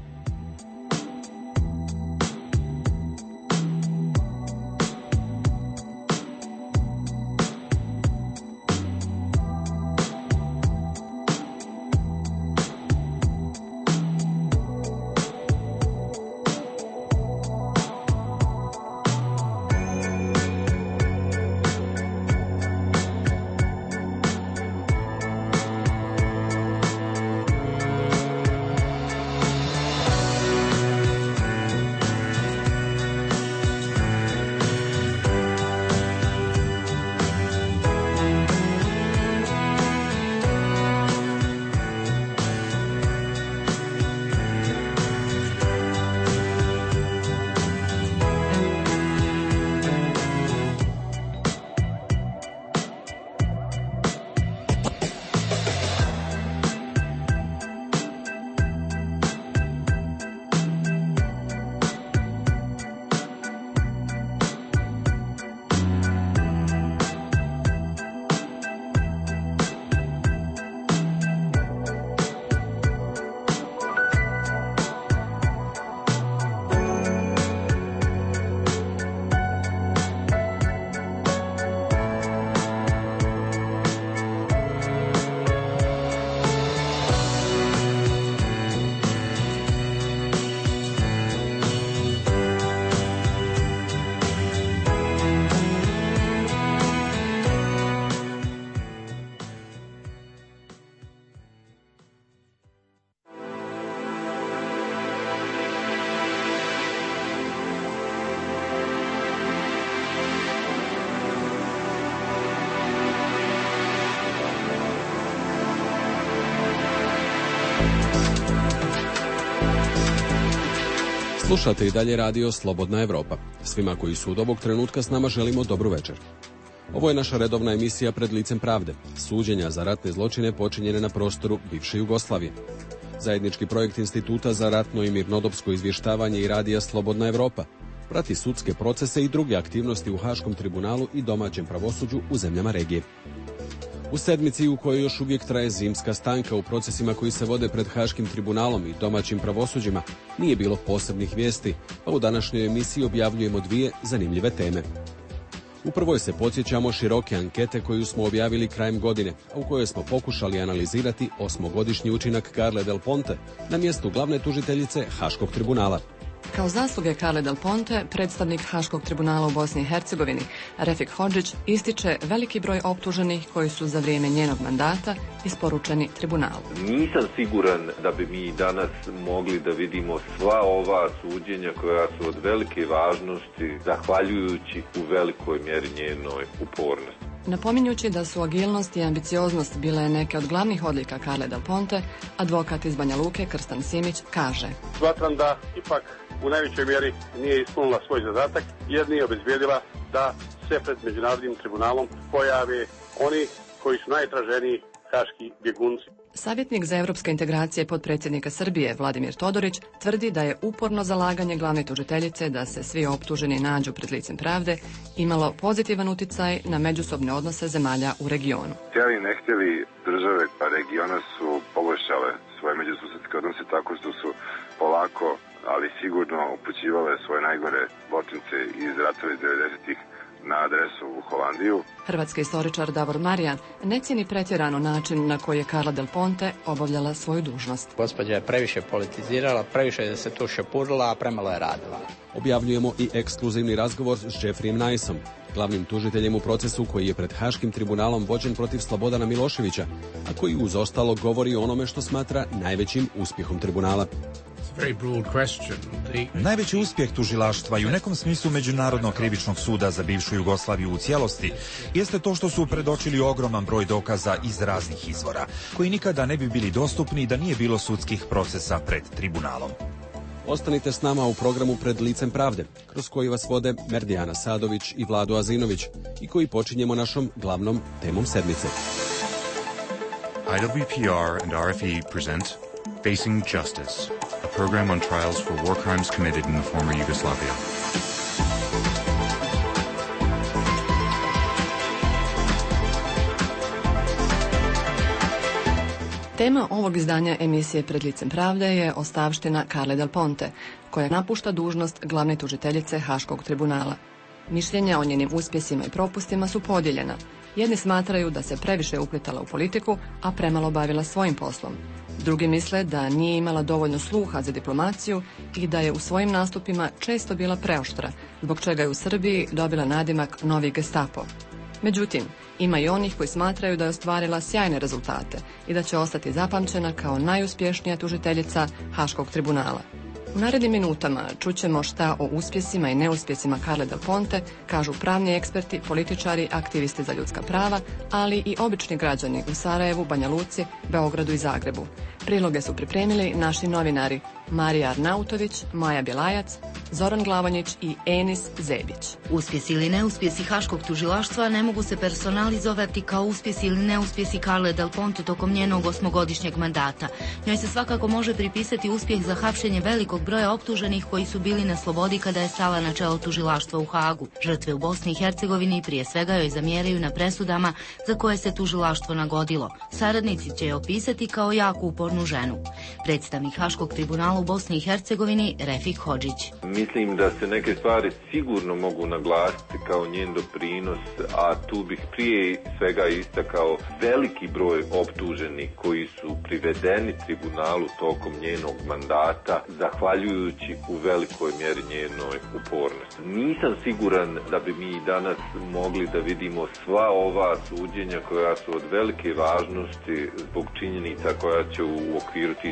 Slušate i dalje radio Slobodna Evropa. Svima koji su od ovog trenutka s nama želimo dobru večer. Ovo je naša redovna emisija Pred licem pravde, suđenja za ratne zločine počinjene na prostoru bivše Jugoslavije. Zajednički projekt Instituta za ratno i mirnodopsko izvještavanje i radija Slobodna Evropa prati sudske procese i druge aktivnosti u Haškom tribunalu i domaćem pravosuđu u zemljama regije. U sedmici u kojoj još uvijek traje zimska stanka u procesima koji se vode pred Haškim tribunalom i domaćim pravosuđima nije bilo posebnih vijesti, pa u današnjoj emisiji objavljujemo dvije zanimljive teme. U prvoj se podsjećamo široke ankete koju smo objavili krajem godine, a u kojoj smo pokušali analizirati 8-godišnji učinak Carle Del Ponte na mjestu glavne tužiteljice Haškog tribunala. Kao zasluge Carle Del Ponte, predstavnik Haškog tribunala u Bosni i Hercegovini, Refik Hodžić, ističe veliki broj optuženih koji su za vrijeme njenog mandata isporučeni tribunalu. Nisam siguran da bi mi danas mogli da vidimo sva ova suđenja koja su od velike važnosti, zahvaljujući u velikoj mjeri njenoj upornosti. Napominjući da su agilnost i ambicioznost bile neke od glavnih odlika Carle Del Ponte, advokat iz Banja Luke Krstan Simić kaže: Smatram da ipak u najvećoj mjeri nije ispunila svoj zadatak jer nije obezbijedila da se pred Međunarodnim tribunalom pojave oni koji su najtraženiji haški bjegunci. Savjetnik za europske integracije potpredsjednika Srbije Vladimir Todorić tvrdi da je uporno zalaganje glavne tužiteljice da se svi optuženi nađu pred licem pravde imalo pozitivan utjecaj na međusobne odnose zemalja u regionu. Htjeli ne htjeli, države pa regiona su poboljšale svoje međususedske odnose tako što su polako, ali sigurno upućivale svoje najgore zločince iz ratova iz 90-ih na adresu u Holandiju. Hrvatski istoričar Davor Marijan ne cijeni pretjerano način na koji je Carla Del Ponte obavljala svoju dužnost. Gospođa je previše politizirala, previše je se tu šepurila, a premalo je radila. Objavljujemo i ekskluzivni razgovor s Jeffreyem Niceom, glavnim tužiteljem u procesu koji je pred Haškim tribunalom vođen protiv Slobodana Miloševića, a koji uz ostalo govori o onome što smatra najvećim uspjehom tribunala. Najveći uspjeh tužilaštva i u nekom smislu Međunarodnog krivičnog suda za bivšu Jugoslaviju u cijelosti jeste to što su predočili ogroman broj dokaza iz raznih izvora, koji nikada ne bi bili dostupni da nije bilo sudskih procesa pred tribunalom. Ostanite s nama u programu Pred licem pravde, kroz koji vas vode Merdijana Sadović i Vlado Azinović i koji počinjemo našom glavnom temom sedmice. IWPR and RFE present Facing Justice, a program on trials for war crimes committed in the former Yugoslavia. Tema ovog izdanja emisije Pred licem pravde je ostavština Carle Del Ponte, koja napušta dužnost glavne tužiteljice Haškog tribunala. Mišljenja o njenim uspjesima i propustima su podijeljena. Jedni smatraju da se previše uplitala u politiku, a premalo bavila svojim poslom. Drugi misle da nije imala dovoljno sluha za diplomaciju i da je u svojim nastupima često bila preoštra, zbog čega je u Srbiji dobila nadimak Novi Gestapo. Međutim, ima i onih koji smatraju da je ostvarila sjajne rezultate i da će ostati zapamćena kao najuspješnija tužiteljica Haškog tribunala. U narednim minutama čućemo šta o uspjesima i neuspjesima Carle Del Ponte kažu pravni eksperti, političari, aktivisti za ljudska prava, ali i obični građani u Sarajevu, Banja Luci, Beogradu i Zagrebu. Priloge su pripremili naši novinari Marija Arnautović, Maja Bjelajac, Zoran Glavonjić i Enis Zebić. Uspjesi ili neuspjesi Haškog tužilaštva ne mogu se personalizovati kao uspjesi ili neuspjesi Carle Del Ponte tokom njenog 8-godišnjeg mandata. Njoj se svakako može pripisati uspjeh za hapšenje velikog broja optuženih koji su bili na slobodi kada je stala na čelo tužilaštva u Hagu. Žrtve u Bosni i Hercegovini prije svega joj zamjeraju na presudama za koje se tužilaštvo nagodilo. Saradnici će je opisati kao jako upornu ženu. Predstavnik Haškog tribunala u Bosni i Hercegovini Refik Hodžić. Mislim da se neke stvari sigurno mogu naglasiti kao njen doprinos, a tu bih prije svega istakao veliki broj optuženih koji su privedeni tribunalu tokom njenog mandata, zahvaljujući u velikoj mjeri njenoj upornosti. Nisam siguran da bi mi danas mogli da vidimo sva ova suđenja koja su od velike važnosti zbog činjenica koja će u okviru tih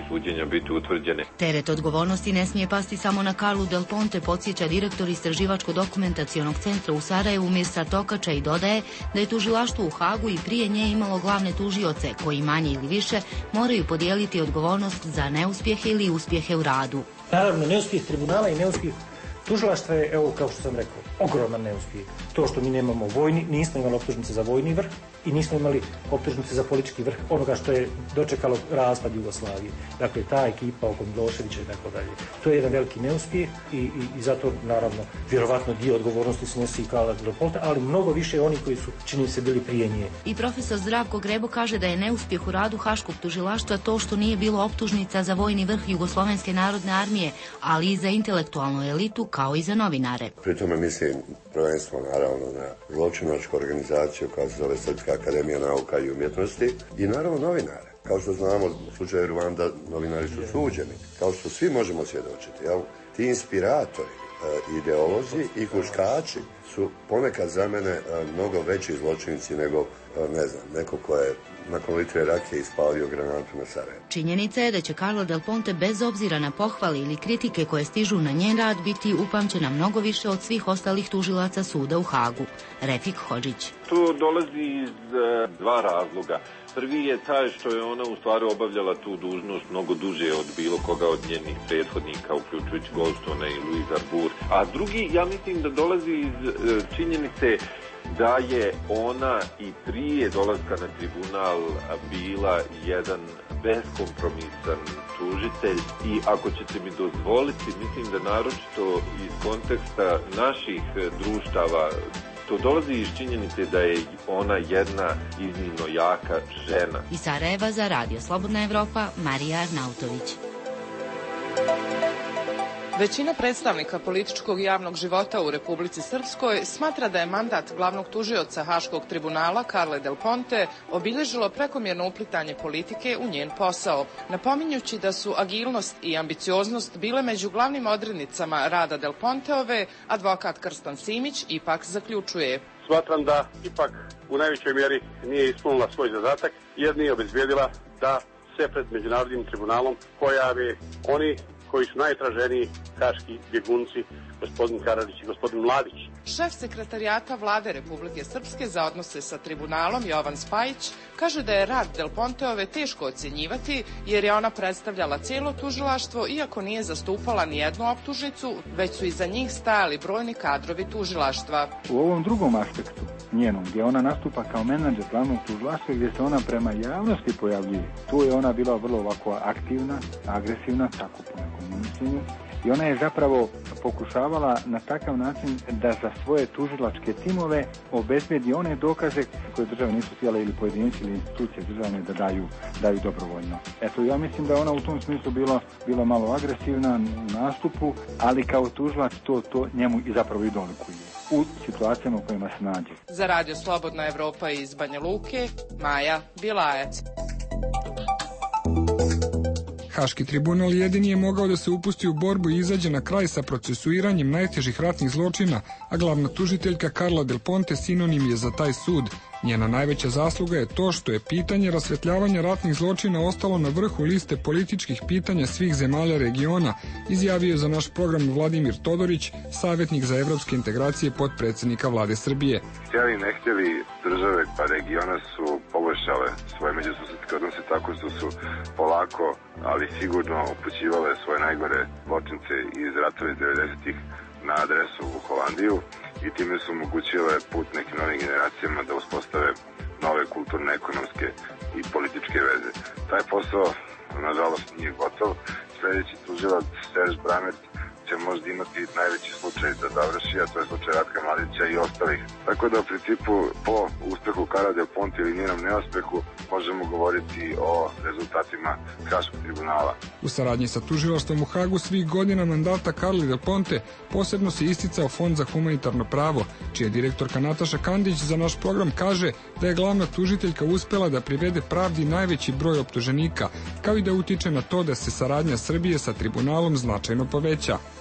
suđenja biti utvrđene. Teret odgovornosti ne smije pasti samo na Carlu Del Ponte, podsjeća direktor Istraživačko-dokumentacionog centra u Sarajevu Mirsad Tokača i dodaje da je tužilaštvo u Hagu i prije nje imalo glavne tužioce koji manje ili više moraju podijeliti odgovornost za neuspjehe ili uspjehe u radu. Naravno, neuspjeh tribunala i neuspjeh tužilaštva je, evo kao što sam rekao, ogroman neuspjeh. To što mi nemamo nismo imali optužnice za vojni vrh i nismo imali optužnice za politički vrh onoga što je dočekalo raspad Jugoslavije. Dakle, ta ekipa oko Miloševića i tako dalje. To je jedan veliki neuspjeh i zato, naravno, vjerovatno dio odgovornosti se nosi i Carla Del Ponte, ali mnogo više oni koji su, čini se, bili prije nje. I profesor Zdravko Grebo kaže da je neuspjeh u radu Haškog tužilaštva to što nije bilo optužnica za vojni vrh Jugoslovenske narodne armije, ali i za intelektualnu elitu kao i za novinare. Pri tome mislim prvenstveno naravno na zločinačku organizaciju koja se zove Srpska akademija nauka i umjetnosti i naravno novinare. Kao što znamo u slučaju Ruanda novinari su suđeni, kao što svi možemo svjedočiti. Jel? Ti inspiratori, ideolozi i huškači su ponekad za mene mnogo veći zločinci nego, ne znam, neko ko je nakon litre rakije ispalio granatu na Sarajevo. Činjenica je da će Carla Del Ponte bez obzira na pohvale ili kritike koje stižu na njen rad biti upamćena mnogo više od svih ostalih tužilaca suda u Hagu. Refik Hodžić. To dolazi iz dva razloga. Prvi je taj što je ona u stvari obavljala tu dužnost mnogo duže od bilo koga od njenih prethodnika, uključujući Goldstona i Louise Arbour. A drugi, ja mislim da dolazi iz činjenice da je ona i prije dolaska na tribunal bila jedan beskompromisan tužitelj i ako ćete mi dozvoliti, mislim da naročito iz konteksta naših društava to dolazi iz činjenice da je ona jedna iznimno jaka žena. Iz Sarajeva za Radio Slobodna Evropa, Marija Arnautović. Većina predstavnika političkog i javnog života u Republici Srpskoj smatra da je mandat glavnog tužioca Haškog tribunala Carle Del Ponte obilježilo prekomjerno uplitanje politike u njen posao, napominjući da su agilnost i ambicioznost bile među glavnim odrednicama rada Del Ponteove. Advokat Krstan Simić ipak zaključuje. Smatram da ipak u najvećoj mjeri nije ispunila svoj zadatak jer nije obezbijedila da se pred Međunarodnim tribunalom pojave oni koji su najtraženiji haški bjegunci, gospodin Karadžić i gospodin Mladić. Šef sekretarijata Vlade Republike Srpske za odnose sa tribunalom Jovan Spajić kaže da je rad Del Ponteove teško ocjenjivati jer je ona predstavljala cijelo tužilaštvo iako nije zastupala ni jednu optužnicu, već su iza njih stajali brojni kadrovi tužilaštva. U ovom drugom aspektu njenom, gdje ona nastupa kao menadžer glavnog tužilaštva, gdje se ona prema javnosti pojavljuje, tu je ona bila vrlo ovako aktivna, agresivna, tako po nekom mišljenju, i ona je zapravo pokušavala na takav način da za svoje tužilačke timove obezbedi one dokaze koje države nisu htjele ili pojedinci ili institucije državne da daju dobrovoljno. Eto, ja mislim da ona u tom smislu bila malo agresivna u nastupu, ali kao tužilac to njemu i zapravo i dolikuje u situacijama u kojima se nađe. Za Radio Slobodna Evropa iz Banja Luke, Maja Bilajac. Haški tribunal jedini je mogao da se upusti u borbu i izađe na kraj sa procesuiranjem najtežih ratnih zločina, a glavna tužiteljka Carla Del Ponte sinonim je za taj sud. Njena najveća zasluga je to što je pitanje rasvetljavanja ratnih zločina ostalo na vrhu liste političkih pitanja svih zemalja regiona, izjavio je za naš program Vladimir Todorić, savjetnik za evropske integracije potpredsjednika Vlade Srbije. Htjeli ne htjeli, države pa regiona su poboljšale svoje međususedske odnose tako što su polako, ali sigurno upućivale svoje najgore zločince iz ratova iz 90-ih na adresu u Holandiju i time su omogućile put nekim novim generacijama da uspostave nove kulturne, ekonomske i političke veze. Taj posao, nažalost, nije gotov. Sljedeći tužilac, Serž Bramert, će možda imati najveći slučaj da završi, a to je slučaj Ratka Mladića i ostalih. Tako da, u principu, po uspehu Carla Del Ponte ili njenom neuspehu, možemo govoriti o rezultatima Haškog tribunala. U saradnji sa tužilaštvom u Hagu svih godina mandata Carle Del Ponte posebno se isticao Fond za humanitarno pravo, čija direktorka Nataša Kandić za naš program kaže da je glavna tužiteljka uspela da privede pravdi najveći broj optuženika, kao i da utiče na to da se saradnja Srbije sa tribunalom značajno poveća.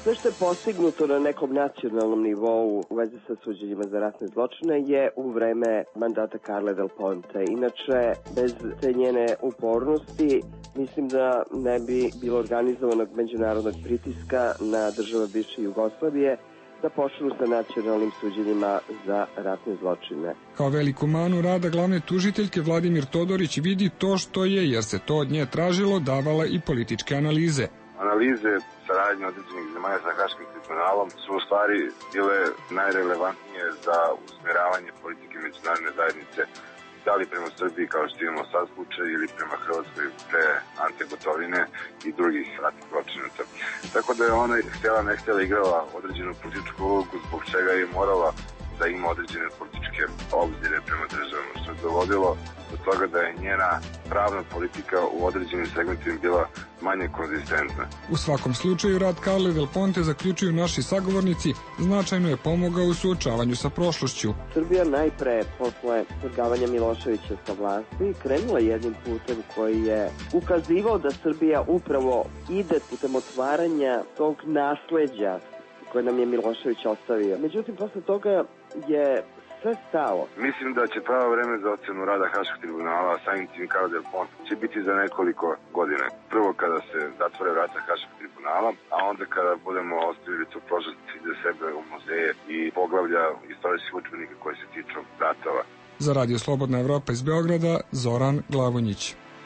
Sve što je postignuto na nekom nacionalnom nivou u vezi sa suđenjima za ratne zločine je u vreme mandata Carle Del Ponte. Inače, bez te njene upornosti, mislim da ne bi bilo organizovanog međunarodnog pritiska na države bivše Jugoslavije da počnu sa nacionalnim suđenjima za ratne zločine. Kao veliku manu rada glavne tužiteljke Vladimir Todorić vidi to što je, jer se to od nje tražilo, davala i političke analize. Analize saradnje određenih zemalja sa Haškim tribunalom su u stvari bile najrelevantnije za usmjeravanje politike međunarodne zajednice, da li prema Srbiji kao što imamo sad slučaj ili prema Hrvatskoj pre Ante Gotovine i drugih ratnih zločinaca. Tako da je ona htjela ne htjela igrala određenu političku ulogu, zbog čega je morala da ima određene političke obzire prema državama, što je dovodilo do toga da je njena pravna politika u određenim segmentima bila manje konzistentna. U svakom slučaju, rad Carle Del Ponte, zaključuju naši sagovornici, značajno je pomogao u suočavanju sa prošlošću. Srbija najpre, posle svrgavanja Miloševića sa vlasti, krenula jednim putem koji je ukazivao da Srbija upravo ide putem otvaranja tog nasleđa koje nam je Milošević ostavio. Međutim, posle toga je sve stalo. Mislim da će pravo vreme za ocenu rada Haškog tribunala, a samim tim Carle Del Ponte, će biti za nekoliko godina. Prvo kada se zatvore vrata Haškog tribunala, a onda kada budemo ostavili tu prošlost za sebe u muzeje i poglavlja istorijskih udžbenika koji se tiču ratova. Za Radio Slobodna Evropa iz Beograda, Zoran Glavonjić.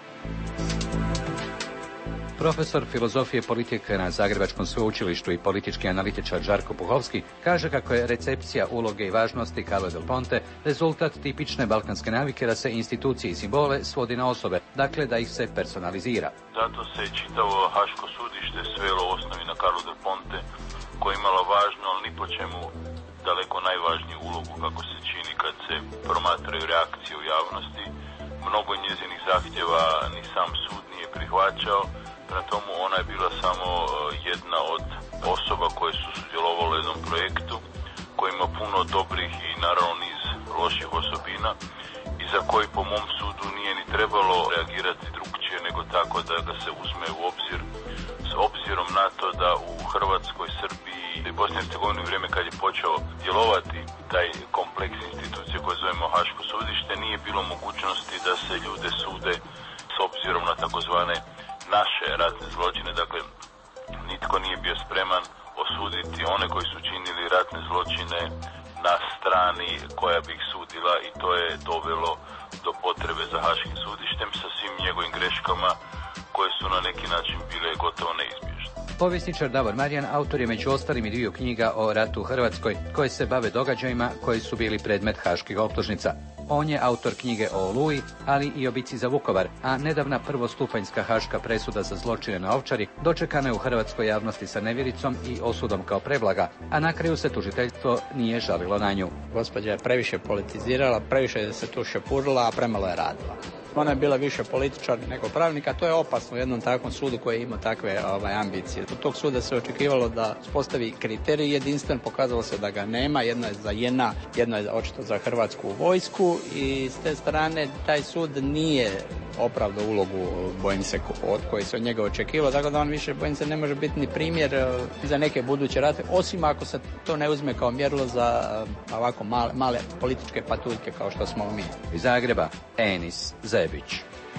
Profesor filozofije politike na Zagrebačkom sveučilištu i politički analitičar Žarko Puhovski kaže kako je recepcija uloge i važnosti Carle Del Ponte rezultat tipične balkanske navike da se institucije i simbole svodi na osobe, dakle da ih se personalizira. Zato se čitavo Haško sudište svelo u osnovi na Carle Del Ponte, koja je imala važnu, ali ni po čemu daleko najvažniju ulogu, kako se čini kad se promatraju reakcije u javnosti. Mnogo njezinih zahtjeva ni sam sud nije prihvaćao. Na tomu ona je bila samo jedna od osoba koje su sudjelovale u jednom projektu koji ima puno dobrih i naravno niz loših osobina i za koji po mom sudu nije ni trebalo reagirati drugčije nego tako da ga se uzme u obzir s obzirom na to da u Hrvatskoj, Srbiji i Bosni i Hercegovini u vrijeme kad je počeo djelovati taj kompleks institucije koje zovemo Haško sudište, nije bilo mogućnosti da se ljude sude s obzirom na takozvane naše ratne zločine. Dakle, nitko nije bio spreman osuditi one koji su činili ratne zločine na strani koja bi ih sudila i to je dovelo do potrebe za Haškim sudištem sa svim njegovim greškama koje su na neki način bile gotovo neizbježne. Povjesničar Davor Marijan autor je među ostalim i dviju knjiga o ratu u Hrvatskoj koje se bave događajima koji su bili predmet haških optužnica. On je autor knjige o Oluji, ali i o bici za Vukovar, a nedavna prvostupanjska haška presuda za zločine na Ovčari dočekana je u hrvatskoj javnosti sa nevjericom i osudom kao prevlaga, a na kraju se tužiteljstvo nije žalilo na nju. Gospođa je previše politizirala, previše se tu šepurila, a premalo je radila. Ona je bila više političar nego pravnik, a to je opasno u jednom takvom sudu koji ima takve ambicije. Od tog suda se očekivalo da postavi kriterij jedinstven, pokazalo se da ga nema, jedno je za JNA, jedno je očito za Hrvatsku vojsku i s te strane taj sud nije opravdao ulogu, bojim se, od koje se od njega očekivalo, tako da on više, bojim se, ne može biti ni primjer za neke buduće rate, osim ako se to ne uzme kao mjerilo za ovako male političke patuljke kao što smo mi. Iz Zagreba, Enis Zebić.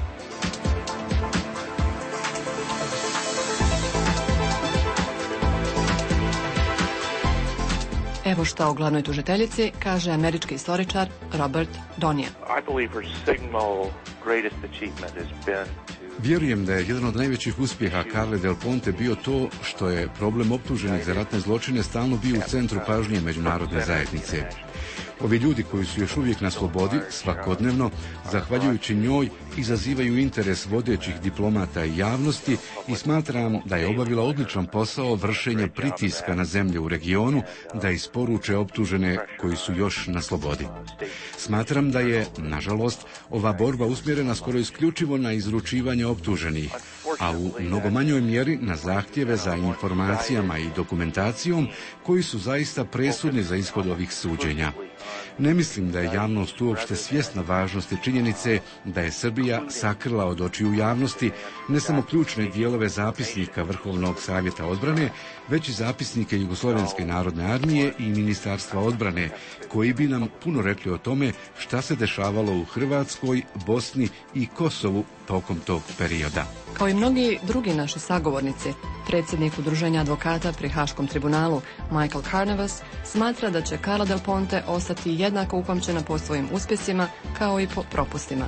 Evo šta o glavnoj tužiteljici kaže američki istoričar Robert Donija. Vjerujem da je jedan od najvećih uspjeha Carle Del Ponte bio to što je problem optuženih za ratne zločine stalno bio u centru pažnje međunarodne zajednice. Ovi ljudi koji su još uvijek na slobodi, svakodnevno, zahvaljujući njoj, izazivaju interes vodećih diplomata i javnosti i smatram da je obavila odličan posao vršenja pritiska na zemlje u regionu da isporuče optužene koji su još na slobodi. Smatram da je, nažalost, ova borba usmjerena skoro isključivo na izručivanje optuženih, a u mnogo manjoj mjeri na zahtjeve za informacijama i dokumentacijom koji su zaista presudni za ishod ovih suđenja. Ne mislim da je javnost uopšte svjesna važnosti činjenice da je Srbija sakrila od očiju javnosti ne samo ključne dijelove zapisnika Vrhovnog savjeta odbrane, već i zapisnike Jugoslovenske narodne armije i Ministarstva odbrane, koji bi nam puno rekli o tome šta se dešavalo u Hrvatskoj, Bosni i Kosovu tokom tog perioda. Kao i mnogi drugi naši sagovornici, predsjednik Udruženja advokata pri Haškom tribunalu Michael Carnevas smatra da će Carla Del Ponte ostati jednako upamćena po svojim uspjesima kao i po propustima.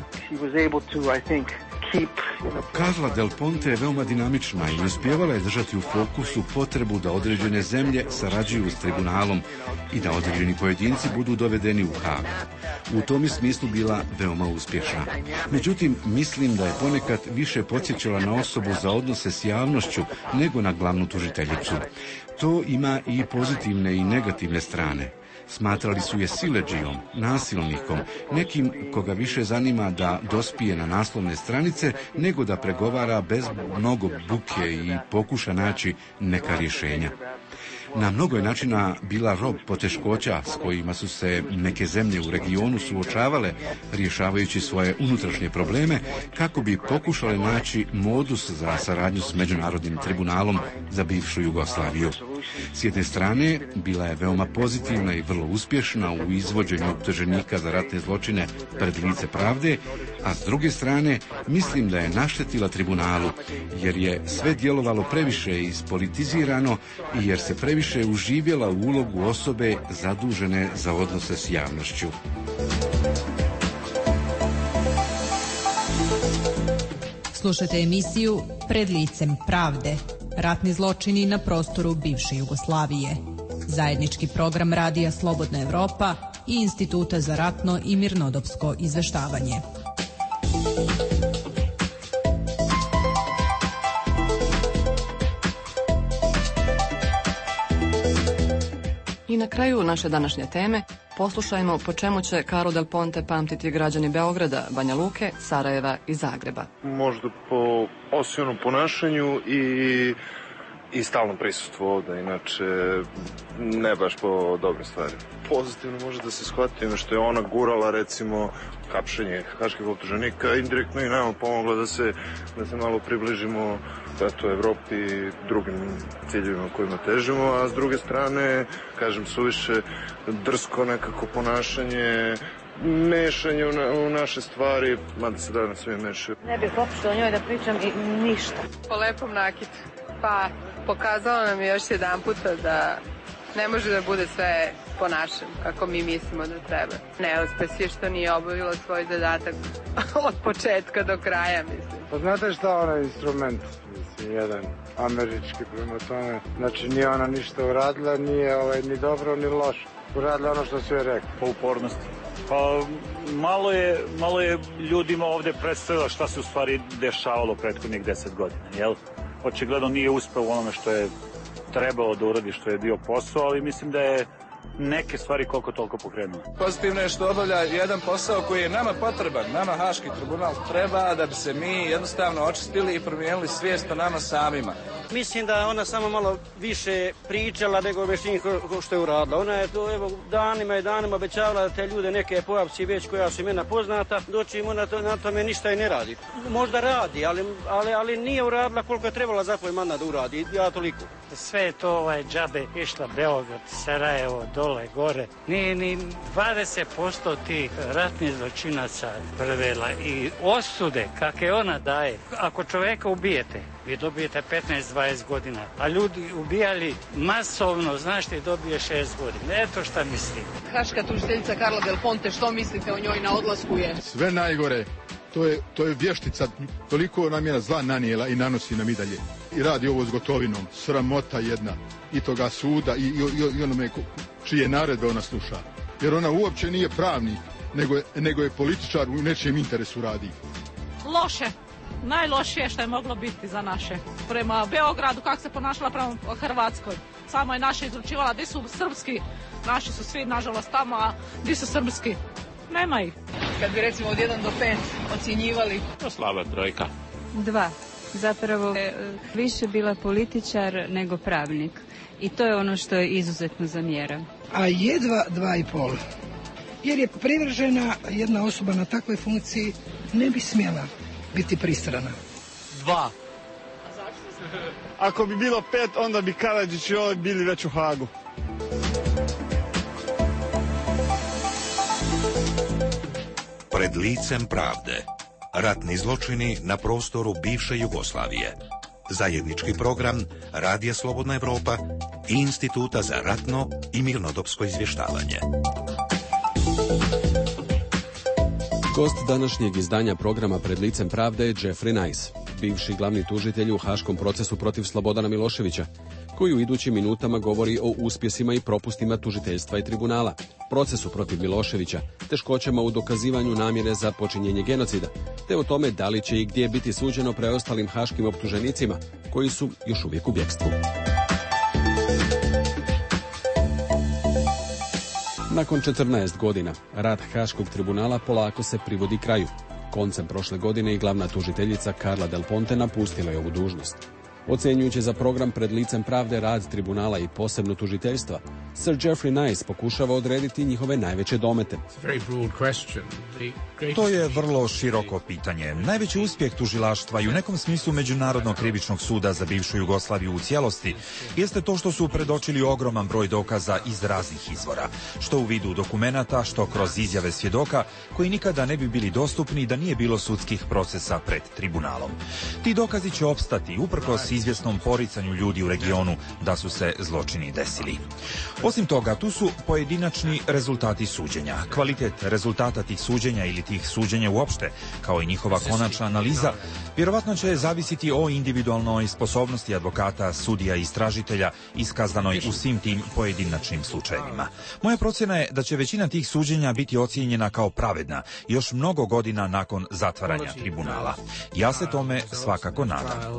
Carla Del Ponte je veoma dinamična i uspjevala je držati u fokusu potrebu da određene zemlje sarađuju s tribunalom i da određeni pojedinci budu dovedeni u Haag. U tom je smislu bila veoma uspješna. Međutim, mislim da je ponekad više podsjećala na osobu za odnose s javnošću nego na glavnu tužiteljicu. To ima i pozitivne i negativne strane. Smatrali su je siledžijom, nasilnikom, nekim koga više zanima da dospije na naslovne stranice nego da pregovara bez mnogo buke i pokuša naći neka rješenja. Na mnogo je načina bila rob poteškoća s kojima su se neke zemlje u regionu suočavale, rješavajući svoje unutrašnje probleme, kako bi pokušale naći modus za saradnju s Međunarodnim tribunalom za bivšu Jugoslaviju. S jedne strane, bila je veoma pozitivna i vrlo uspješna u izvođenju optuženika za ratne zločine pred lice pravde, a s druge strane, mislim da je naštetila tribunalu, jer je sve djelovalo previše ispolitizirano i jer se previše uživjela u ulogu osobe zadužene za odnose s javnošću. Slušajte emisiju Pred licem pravde. Ratni zločini na prostoru bivše Jugoslavije. Zajednički program Radija Slobodna Evropa i Instituta za ratno i mirnodopsko izveštavanje. I na kraju naše današnje teme poslušajmo po čemu će Carlo Del Ponte pamtiti građani Beograda, Banja Luke, Sarajeva i Zagreba. Možda po osilnom ponašanju i stalnom prisustvu ovde, inače ne baš po dobre stvari. Pozitivno može da se shvati ono što je ona gurala, recimo, hapšenje haških optuženika, indirektno i nama pomogla da se malo približimo Evropi i drugim ciljevima kojima težimo, a s druge strane, kažem, suviše drsko nekako ponašanje, mešanje u naše stvari, mada se danas sve mešaju. Ne bih uopšte o njoj da pričam i ništa. Po lepom nakitu. Pa, pokazala nam je još jedan puta da ne može da bude sve po našem, kako mi mislimo da treba. Neuspes je što nije obavila svoj zadatak od početka do kraja, mislim. Pa znate šta onaj instrument, mislim, jedan američki prema tome, znači nije ona ništa uradila, nije ni dobro ni loše. Uradila ono što su je rekli. Po upornosti. Pa malo je ljudima ovde predstavila šta se u stvari dešavalo prethodnih 10 godina, jel? Očigledno nije uspeo u onome što je trebalo da uradi, što je bio posao, ali mislim da je neke stvari koliko toliko pokrenuo. Pozitivno je što obavlja jedan posao koji je nama potreban, nama Haški tribunal treba da bi se mi jednostavno očistili i promijenili svijest o nama samima. Mislim da ona samo malo više pričala nego većini što je uradila. Ona je to danima i danima obećavala da te ljude neke pojavci već koja su imena poznata, doći im na tome ništa i ne radi. Možda radi, ali nije uradila koliko je trebala za svoj mandat da uradi, ja toliko. Sve je to džabe išla Beograd, Sarajevo, dole, gore. Nije ni 20% tih ratnih zločinaca prevela i osude kakve ona daje. Ako čoveka ubijete, vi dobijete 15-20 godina, a ljudi ubijali masovno, znaš ti dobije 6 godina. Eto šta mislim. Haška tužiteljica Carla Del Ponte, što mislite o njoj na odlasku je? Sve najgore. To je vještica, toliko nam je zla nanijela i nanosi nam i dalje. I radi ovo s Gotovinom, sramota jedna. I toga suda i onome čije naredbe ona sluša. Jer ona uopće nije pravnik, nego je političar u nečijem interesu radi. Loše. Najlošije što je moglo biti za naše. Prema Beogradu, kako se ponašala prema Hrvatskoj. Samo je naše izručivala, di su srpski, naši su svi, nažalost, tamo, a di su srpski? Nema ih. Kad bi recimo od 1 do 5 ocjenjivali? To slaba trojka. 2. Zapravo više bila političar nego pravnik. I to je ono što je izuzetno zamjeram. A jedva 2,5. jer je privržena jedna osoba na takvoj funkciji ne bi smjela biti pristrana. 2. Ako bi bilo 5, onda bi Karadžić i Jolik bili već u Hagu. Pred licem pravde. Ratni zločini na prostoru bivše Jugoslavije. Zajednički program Radija Slobodna Evropa i Instituta za ratno i mirnodopsko izvještavanje. Gost današnjeg izdanja programa Pred licem pravde je Jeffrey Nice, bivši glavni tužitelj u haškom procesu protiv Slobodana Miloševića, koji u idućim minutama govori o uspjesima i propustima tužiteljstva i tribunala, procesu protiv Miloševića, teškoćama u dokazivanju namjere za počinjenje genocida, te o tome da li će i gdje biti suđeno preostalim haškim optuženicima, koji su još uvijek u bjekstvu. Nakon 14 godina, rad Haškog tribunala polako se privodi kraju. Koncem prošle godine i glavna tužiteljica Carla Del Ponte napustila je ovu dužnost. Ocjenjujući za program Pred licem pravde rad tribunala i posebno tužiteljstva, Sir Jeffrey Nice pokušava odrediti njihove najveće domete. To je vrlo široko pitanje. Najveći uspjeh tužilaštva i u nekom smislu Međunarodnog krivičnog suda za bivšu Jugoslaviju u cijelosti jeste to što su predočili ogroman broj dokaza iz raznih izvora, što u vidu dokumenata, što kroz izjave svjedoka koji nikada ne bi bili dostupni da nije bilo sudskih procesa pred tribunalom. Ti dokazi će opstati uprkos izvjesnom poricanju ljudi u regionu da su se zločini desili. Osim toga, tu su pojedinačni rezultati suđenja. Kvalitet rezultata tih suđenja ili tih suđenja uopšte, kao i njihova konačna analiza, vjerovatno će zavisiti o individualnoj sposobnosti advokata, sudija i istražitelja iskazanoj u svim tim pojedinačnim slučajevima. Moja procjena je da će većina tih suđenja biti ocijenjena kao pravedna još mnogo godina nakon zatvaranja tribunala. Ja se tome svakako nadam.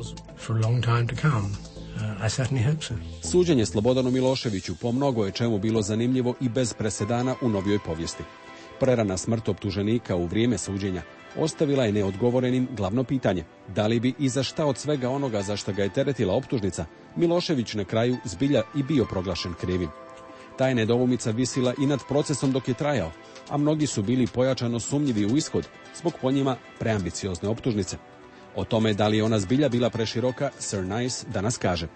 Suđenje Slobodanu Miloševiću po mnogo je čemu bilo zanimljivo i bez presedana u novijoj povijesti. Prerana smrt optuženika u vrijeme suđenja ostavila je neodgovorenim glavno pitanje: da li bi i za šta od svega onoga za što ga je teretila optužnica Milošević na kraju zbilja i bio proglašen krivim. Ta je nedoumica visila i nad procesom dok je trajao, a mnogi su bili pojačano sumnjivi u ishod zbog po njima preambiciozne optužnice. O tome da li je ona zbilja bila preširoka, Sir Nice danas kaže: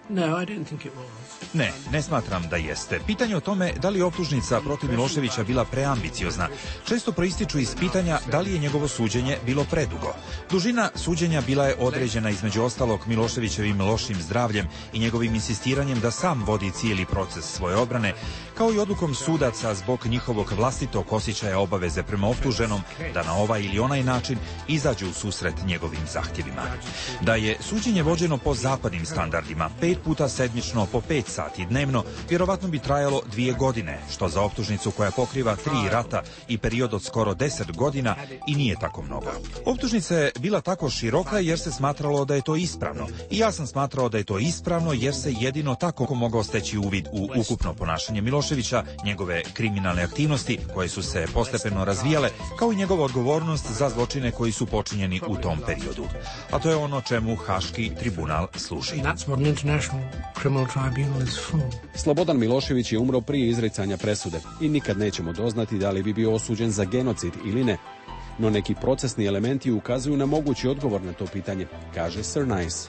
Ne smatram da jeste. Pitanje o tome da li je optužnica protiv Miloševića bila preambiciozna često proističu iz pitanja da li je njegovo suđenje bilo predugo. Dužina suđenja bila je određena između ostalog Miloševićevim lošim zdravljem i njegovim insistiranjem da sam vodi cijeli proces svoje odbrane, kao i odlukom sudaca zbog njihovog vlastitog osjećaja obaveze prema optuženom da na ovaj ili onaj način izađu u susret njegovim zahtjevima. Da je suđenje vođeno po zapadnim standardima 5 puta sedmično po 5 sati dnevno, vjerovatno bi trajalo 2 godine, što za optužnicu koja pokriva 3 rata i period od skoro 10 godina i nije tako mnogo. Optužnica je bila tako široka jer se smatralo da je to ispravno. I ja sam smatrao da je to ispravno jer se jedino tako mogao steći uvid u ukupno ponašanje Miloševića, njegove kriminalne aktivnosti koje su se postepeno razvijale, kao i njegova odgovornost za zločine koji su počinjeni u tom periodu. A to je ono čemu Haški tribunal služi. Slobodan Milošević je umro prije izricanja presude i nikad nećemo doznati da li bi bio osuđen za genocid ili ne. No neki procesni elementi ukazuju na mogući odgovor na to pitanje, kaže Sir Nice.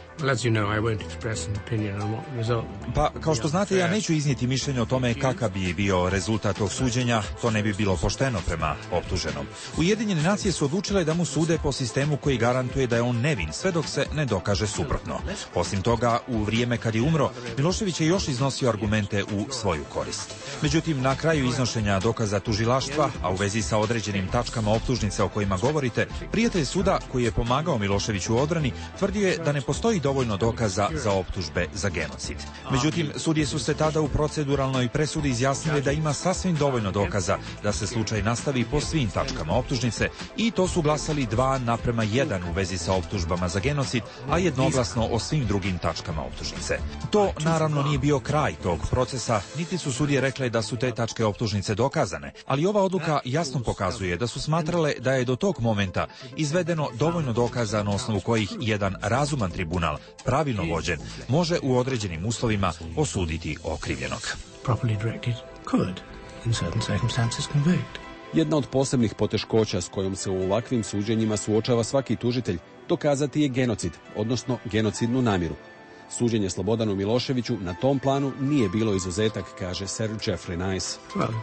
Pa, kao što znate, ja neću iznijeti mišljenje o tome kakav bi bio rezultat tog suđenja, to ne bi bilo pošteno prema optuženom. Ujedinjene nacije su odlučile da mu sude po sistemu koji garantuje da je on nevin, sve dok se ne dokaže suprotno. Osim toga, u vrijeme kad je umro, Milošević je još iznosio argumente u svoju korist. Međutim, na kraju iznošenja dokaza tužilaštva, a u vezi sa određenim tačkama optužnice o kojima govorite, prijatelj suda koji je pomagao Miloševiću u odbrani tvrdio je da ne postoji dovoljno dokaza za optužbe za genocid. Međutim, sudije su se tada u proceduralnoj presudi izjasnile da ima sasvim dovoljno dokaza da se slučaj nastavi po svim tačkama optužnice i to su glasali 2:1 u vezi sa optužbama za genocid, a jednoglasno o svim drugim tačkama optužnice. To naravno nije bio kraj tog procesa, niti su sudije rekle da su te tačke optužnice dokazane, ali ova odluka jasno pokazuje da su smatrale da je do tog momenta izvedeno dovoljno dokaza na osnovu kojih jedan razuman tribunal, pravilno vođen, može u određenim uslovima osuditi okrivljenog. Jedna od posebnih poteškoća s kojom se u ovakvim suđenjima suočava svaki tužitelj dokazati je genocid, odnosno genocidnu namjeru. Suđenje Slobodanu Miloševiću na tom planu nije bilo izuzetak, kaže Sir Geoffrey Nice.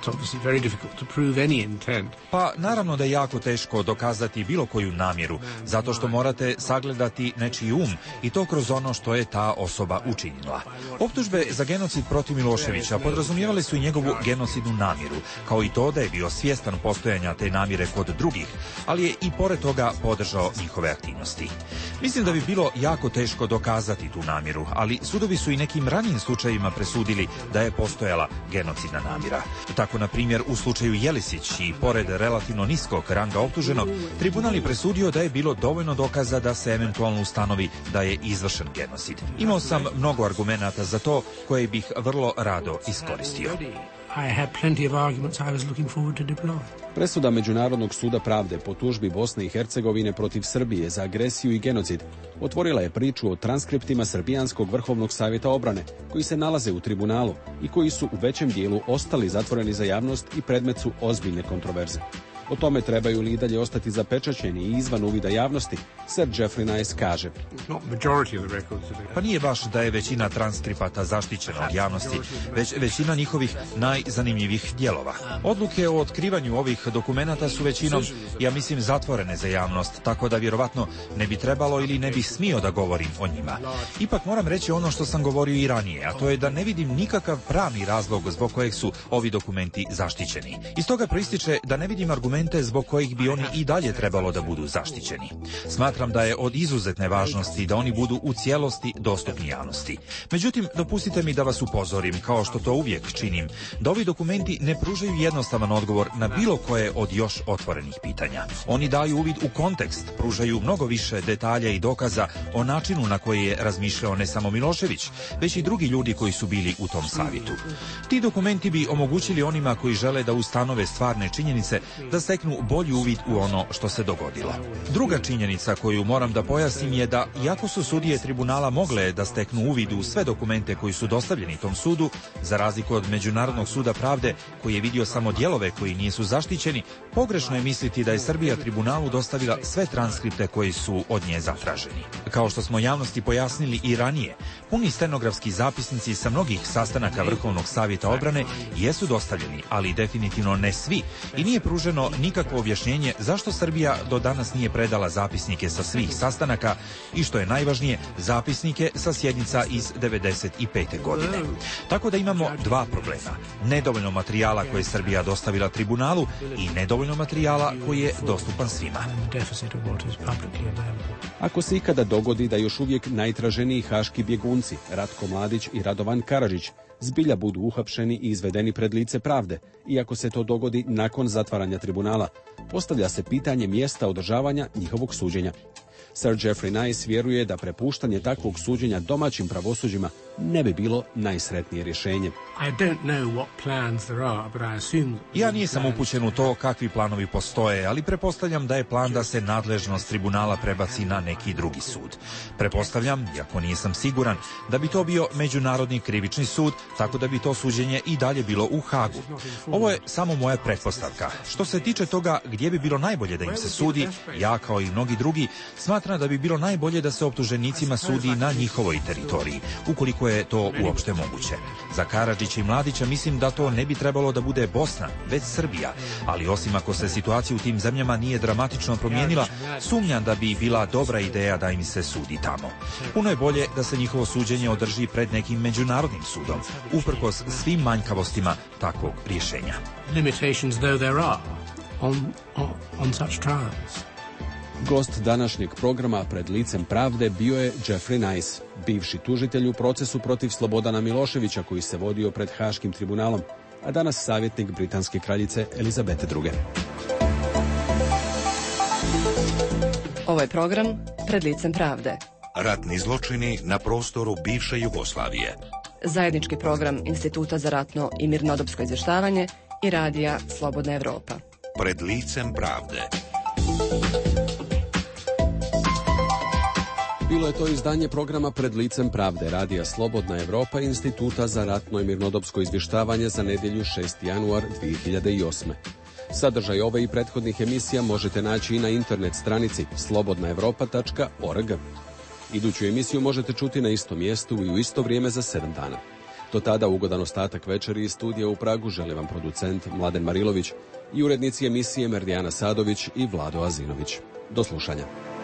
Pa naravno da je jako teško dokazati bilo koju namjeru, zato što morate sagledati nečiji i to kroz ono što je ta osoba učinila. Optužbe za genocid protiv Miloševića podrazumijevale su i njegovu genocidnu namjeru, kao i to da je bio svjestan postojanja te namjere kod drugih, ali je i pored toga podržao njihove aktivnosti. Mislim da bi bilo jako teško dokazati tu namjeru, ali sudovi su i nekim ranijim slučajevima presudili da je postojala genocidna namjera. Tako, na primjer, u slučaju Jelisić i pored relativno niskog ranga optuženog, tribunal je presudio da je bilo dovoljno dokaza da se eventualno ustanovi da je izvršen genocid. Imao sam mnogo argumenata za to koje bih vrlo rado iskoristio. Presuda Međunarodnog suda pravde po tužbi Bosne i Hercegovine protiv Srbije za agresiju i genocid otvorila je priču o transkriptima Srbijanskog vrhovnog savjeta obrane, koji se nalaze u tribunalu i koji su u većem dijelu ostali zatvoreni za javnost i predmet su ozbiljne kontroverze. O tome trebaju li i dalje ostati zapečaćeni i izvan uvida javnosti, Sir Geoffrey Nice kaže. Pa nije baš da je većina transkripata zaštićena od javnosti, već većina njihovih najzanimljivih dijelova. Odluke o otkrivanju ovih dokumenata su većinom, ja mislim, zatvorene za javnost, tako da vjerovatno ne bi trebalo ili ne bi smio da govorim o njima. Ipak moram reći ono što sam govorio i ranije, a to je da ne vidim nikakav pravni razlog zbog kojeg su ovi dokumenti zaštićeni. Iz toga proističe da ne vidim argumente zbog kojih bi oni i dalje trebalo da budu zaštićeni. Smatram da je od izuzetne važnosti da oni budu u cijelosti dostupni javnosti. Međutim, dopustite mi da vas upozorim, kao što to uvijek činim, da ovi dokumenti ne pružaju jednostavan odgovor na bilo koje od još otvorenih pitanja. Oni daju uvid u kontekst, pružaju mnogo više detalja i dokaza o načinu na koji je razmišljao ne samo Milošević, već i drugi ljudi koji su bili u tom savjetu. Ti dokumenti bi omogućili onima koji žele da ustanove stvarne činjenice da steknu bolji uvid u ono što se dogodilo. Druga činjenica koju moram da pojasnim je da, iako su sudije tribunala mogle da steknu uvid u sve dokumente koji su dostavljeni tom sudu, za razliku od Međunarodnog suda pravde, koji je vidio samo dijelove koji nisu zaštićeni, pogrešno je misliti da je Srbija tribunalu dostavila sve transkripte koji su od nje zatraženi. Kao što smo javnosti pojasnili i ranije, puni stenografski zapisnici sa mnogih sastanaka Vrhovnog savjeta obrane jesu dostavljeni, ali definitivno ne svi, i nije pruženo nikakvo objašnjenje zašto Srbija do danas nije predala zapisnike sa svih sastanaka i, što je najvažnije, zapisnike sa sjednica iz 1995. godine. Tako da imamo dva problema. Nedovoljno materijala koje je Srbija dostavila tribunalu i nedovoljno materijala koji je dostupan svima. Ako se ikada dogodi da još uvijek najtraženiji haški bjegunci, Ratko Mladić i Radovan Karadžić, zbilja budu uhapšeni i izvedeni pred lice pravde, i ako se to dogodi nakon zatvaranja tribunala, postavlja se pitanje mjesta održavanja njihovog suđenja. Sir Geoffrey Nice vjeruje da prepuštanje takvog suđenja domaćim pravosuđima ne bi bilo najsretnije rješenje. Ja nisam upućen u to kakvi planovi postoje, ali pretpostavljam da je plan da se nadležnost tribunala prebaci na neki drugi sud. Pretpostavljam, iako nisam siguran, da bi to bio Međunarodni krivični sud, tako da bi to suđenje i dalje bilo u Hagu. Ovo je samo moja pretpostavka. Što se tiče toga gdje bi bilo najbolje da im se sudi, ja kao i mnogi drugi smatram da bi bilo najbolje da se optuženicima sudi na njihovoj teritoriji, ukoliko je to uopšte moguće. Za Karadžića i Mladića mislim da to ne bi trebalo da bude Bosna, već Srbija, ali osim ako se situacija u tim zemljama nije dramatično promijenila, sumnjam da bi bila dobra ideja da im se sudi tamo. Puno je bolje da se njihovo suđenje održi pred nekim međunarodnim sudom, uprkos svim manjkavostima takvog rješenja. Gost današnjeg programa Pred licem pravde bio je Geoffrey Nice, bivši tužitelj u procesu protiv Slobodana Miloševića koji se vodio pred Haškim tribunalom, a danas savjetnik britanske kraljice Elizabete II. Ovo je program Pred licem pravde. Ratni zločini na prostoru bivše Jugoslavije. Zajednički program Instituta za ratno i mirnodopsko izvještavanje i radija Slobodna Evropa. Pred licem pravde. Bilo je to izdanje programa Pred licem pravde, radija Slobodna Evropa i Instituta za ratno i mirnodopsko izvještavanje za nedjelju 6. januar 2008. Sadržaj ove i prethodnih emisija možete naći i na internet stranici slobodnaevropa.org. Iduću emisiju možete čuti na istom mjestu i u isto vrijeme za 7 dana. Do tada ugodan ostatak večeri iz studija u Pragu želi vam producent Mladen Marilović i urednici emisije Merdijana Sadović i Vlado Azinović. Do slušanja.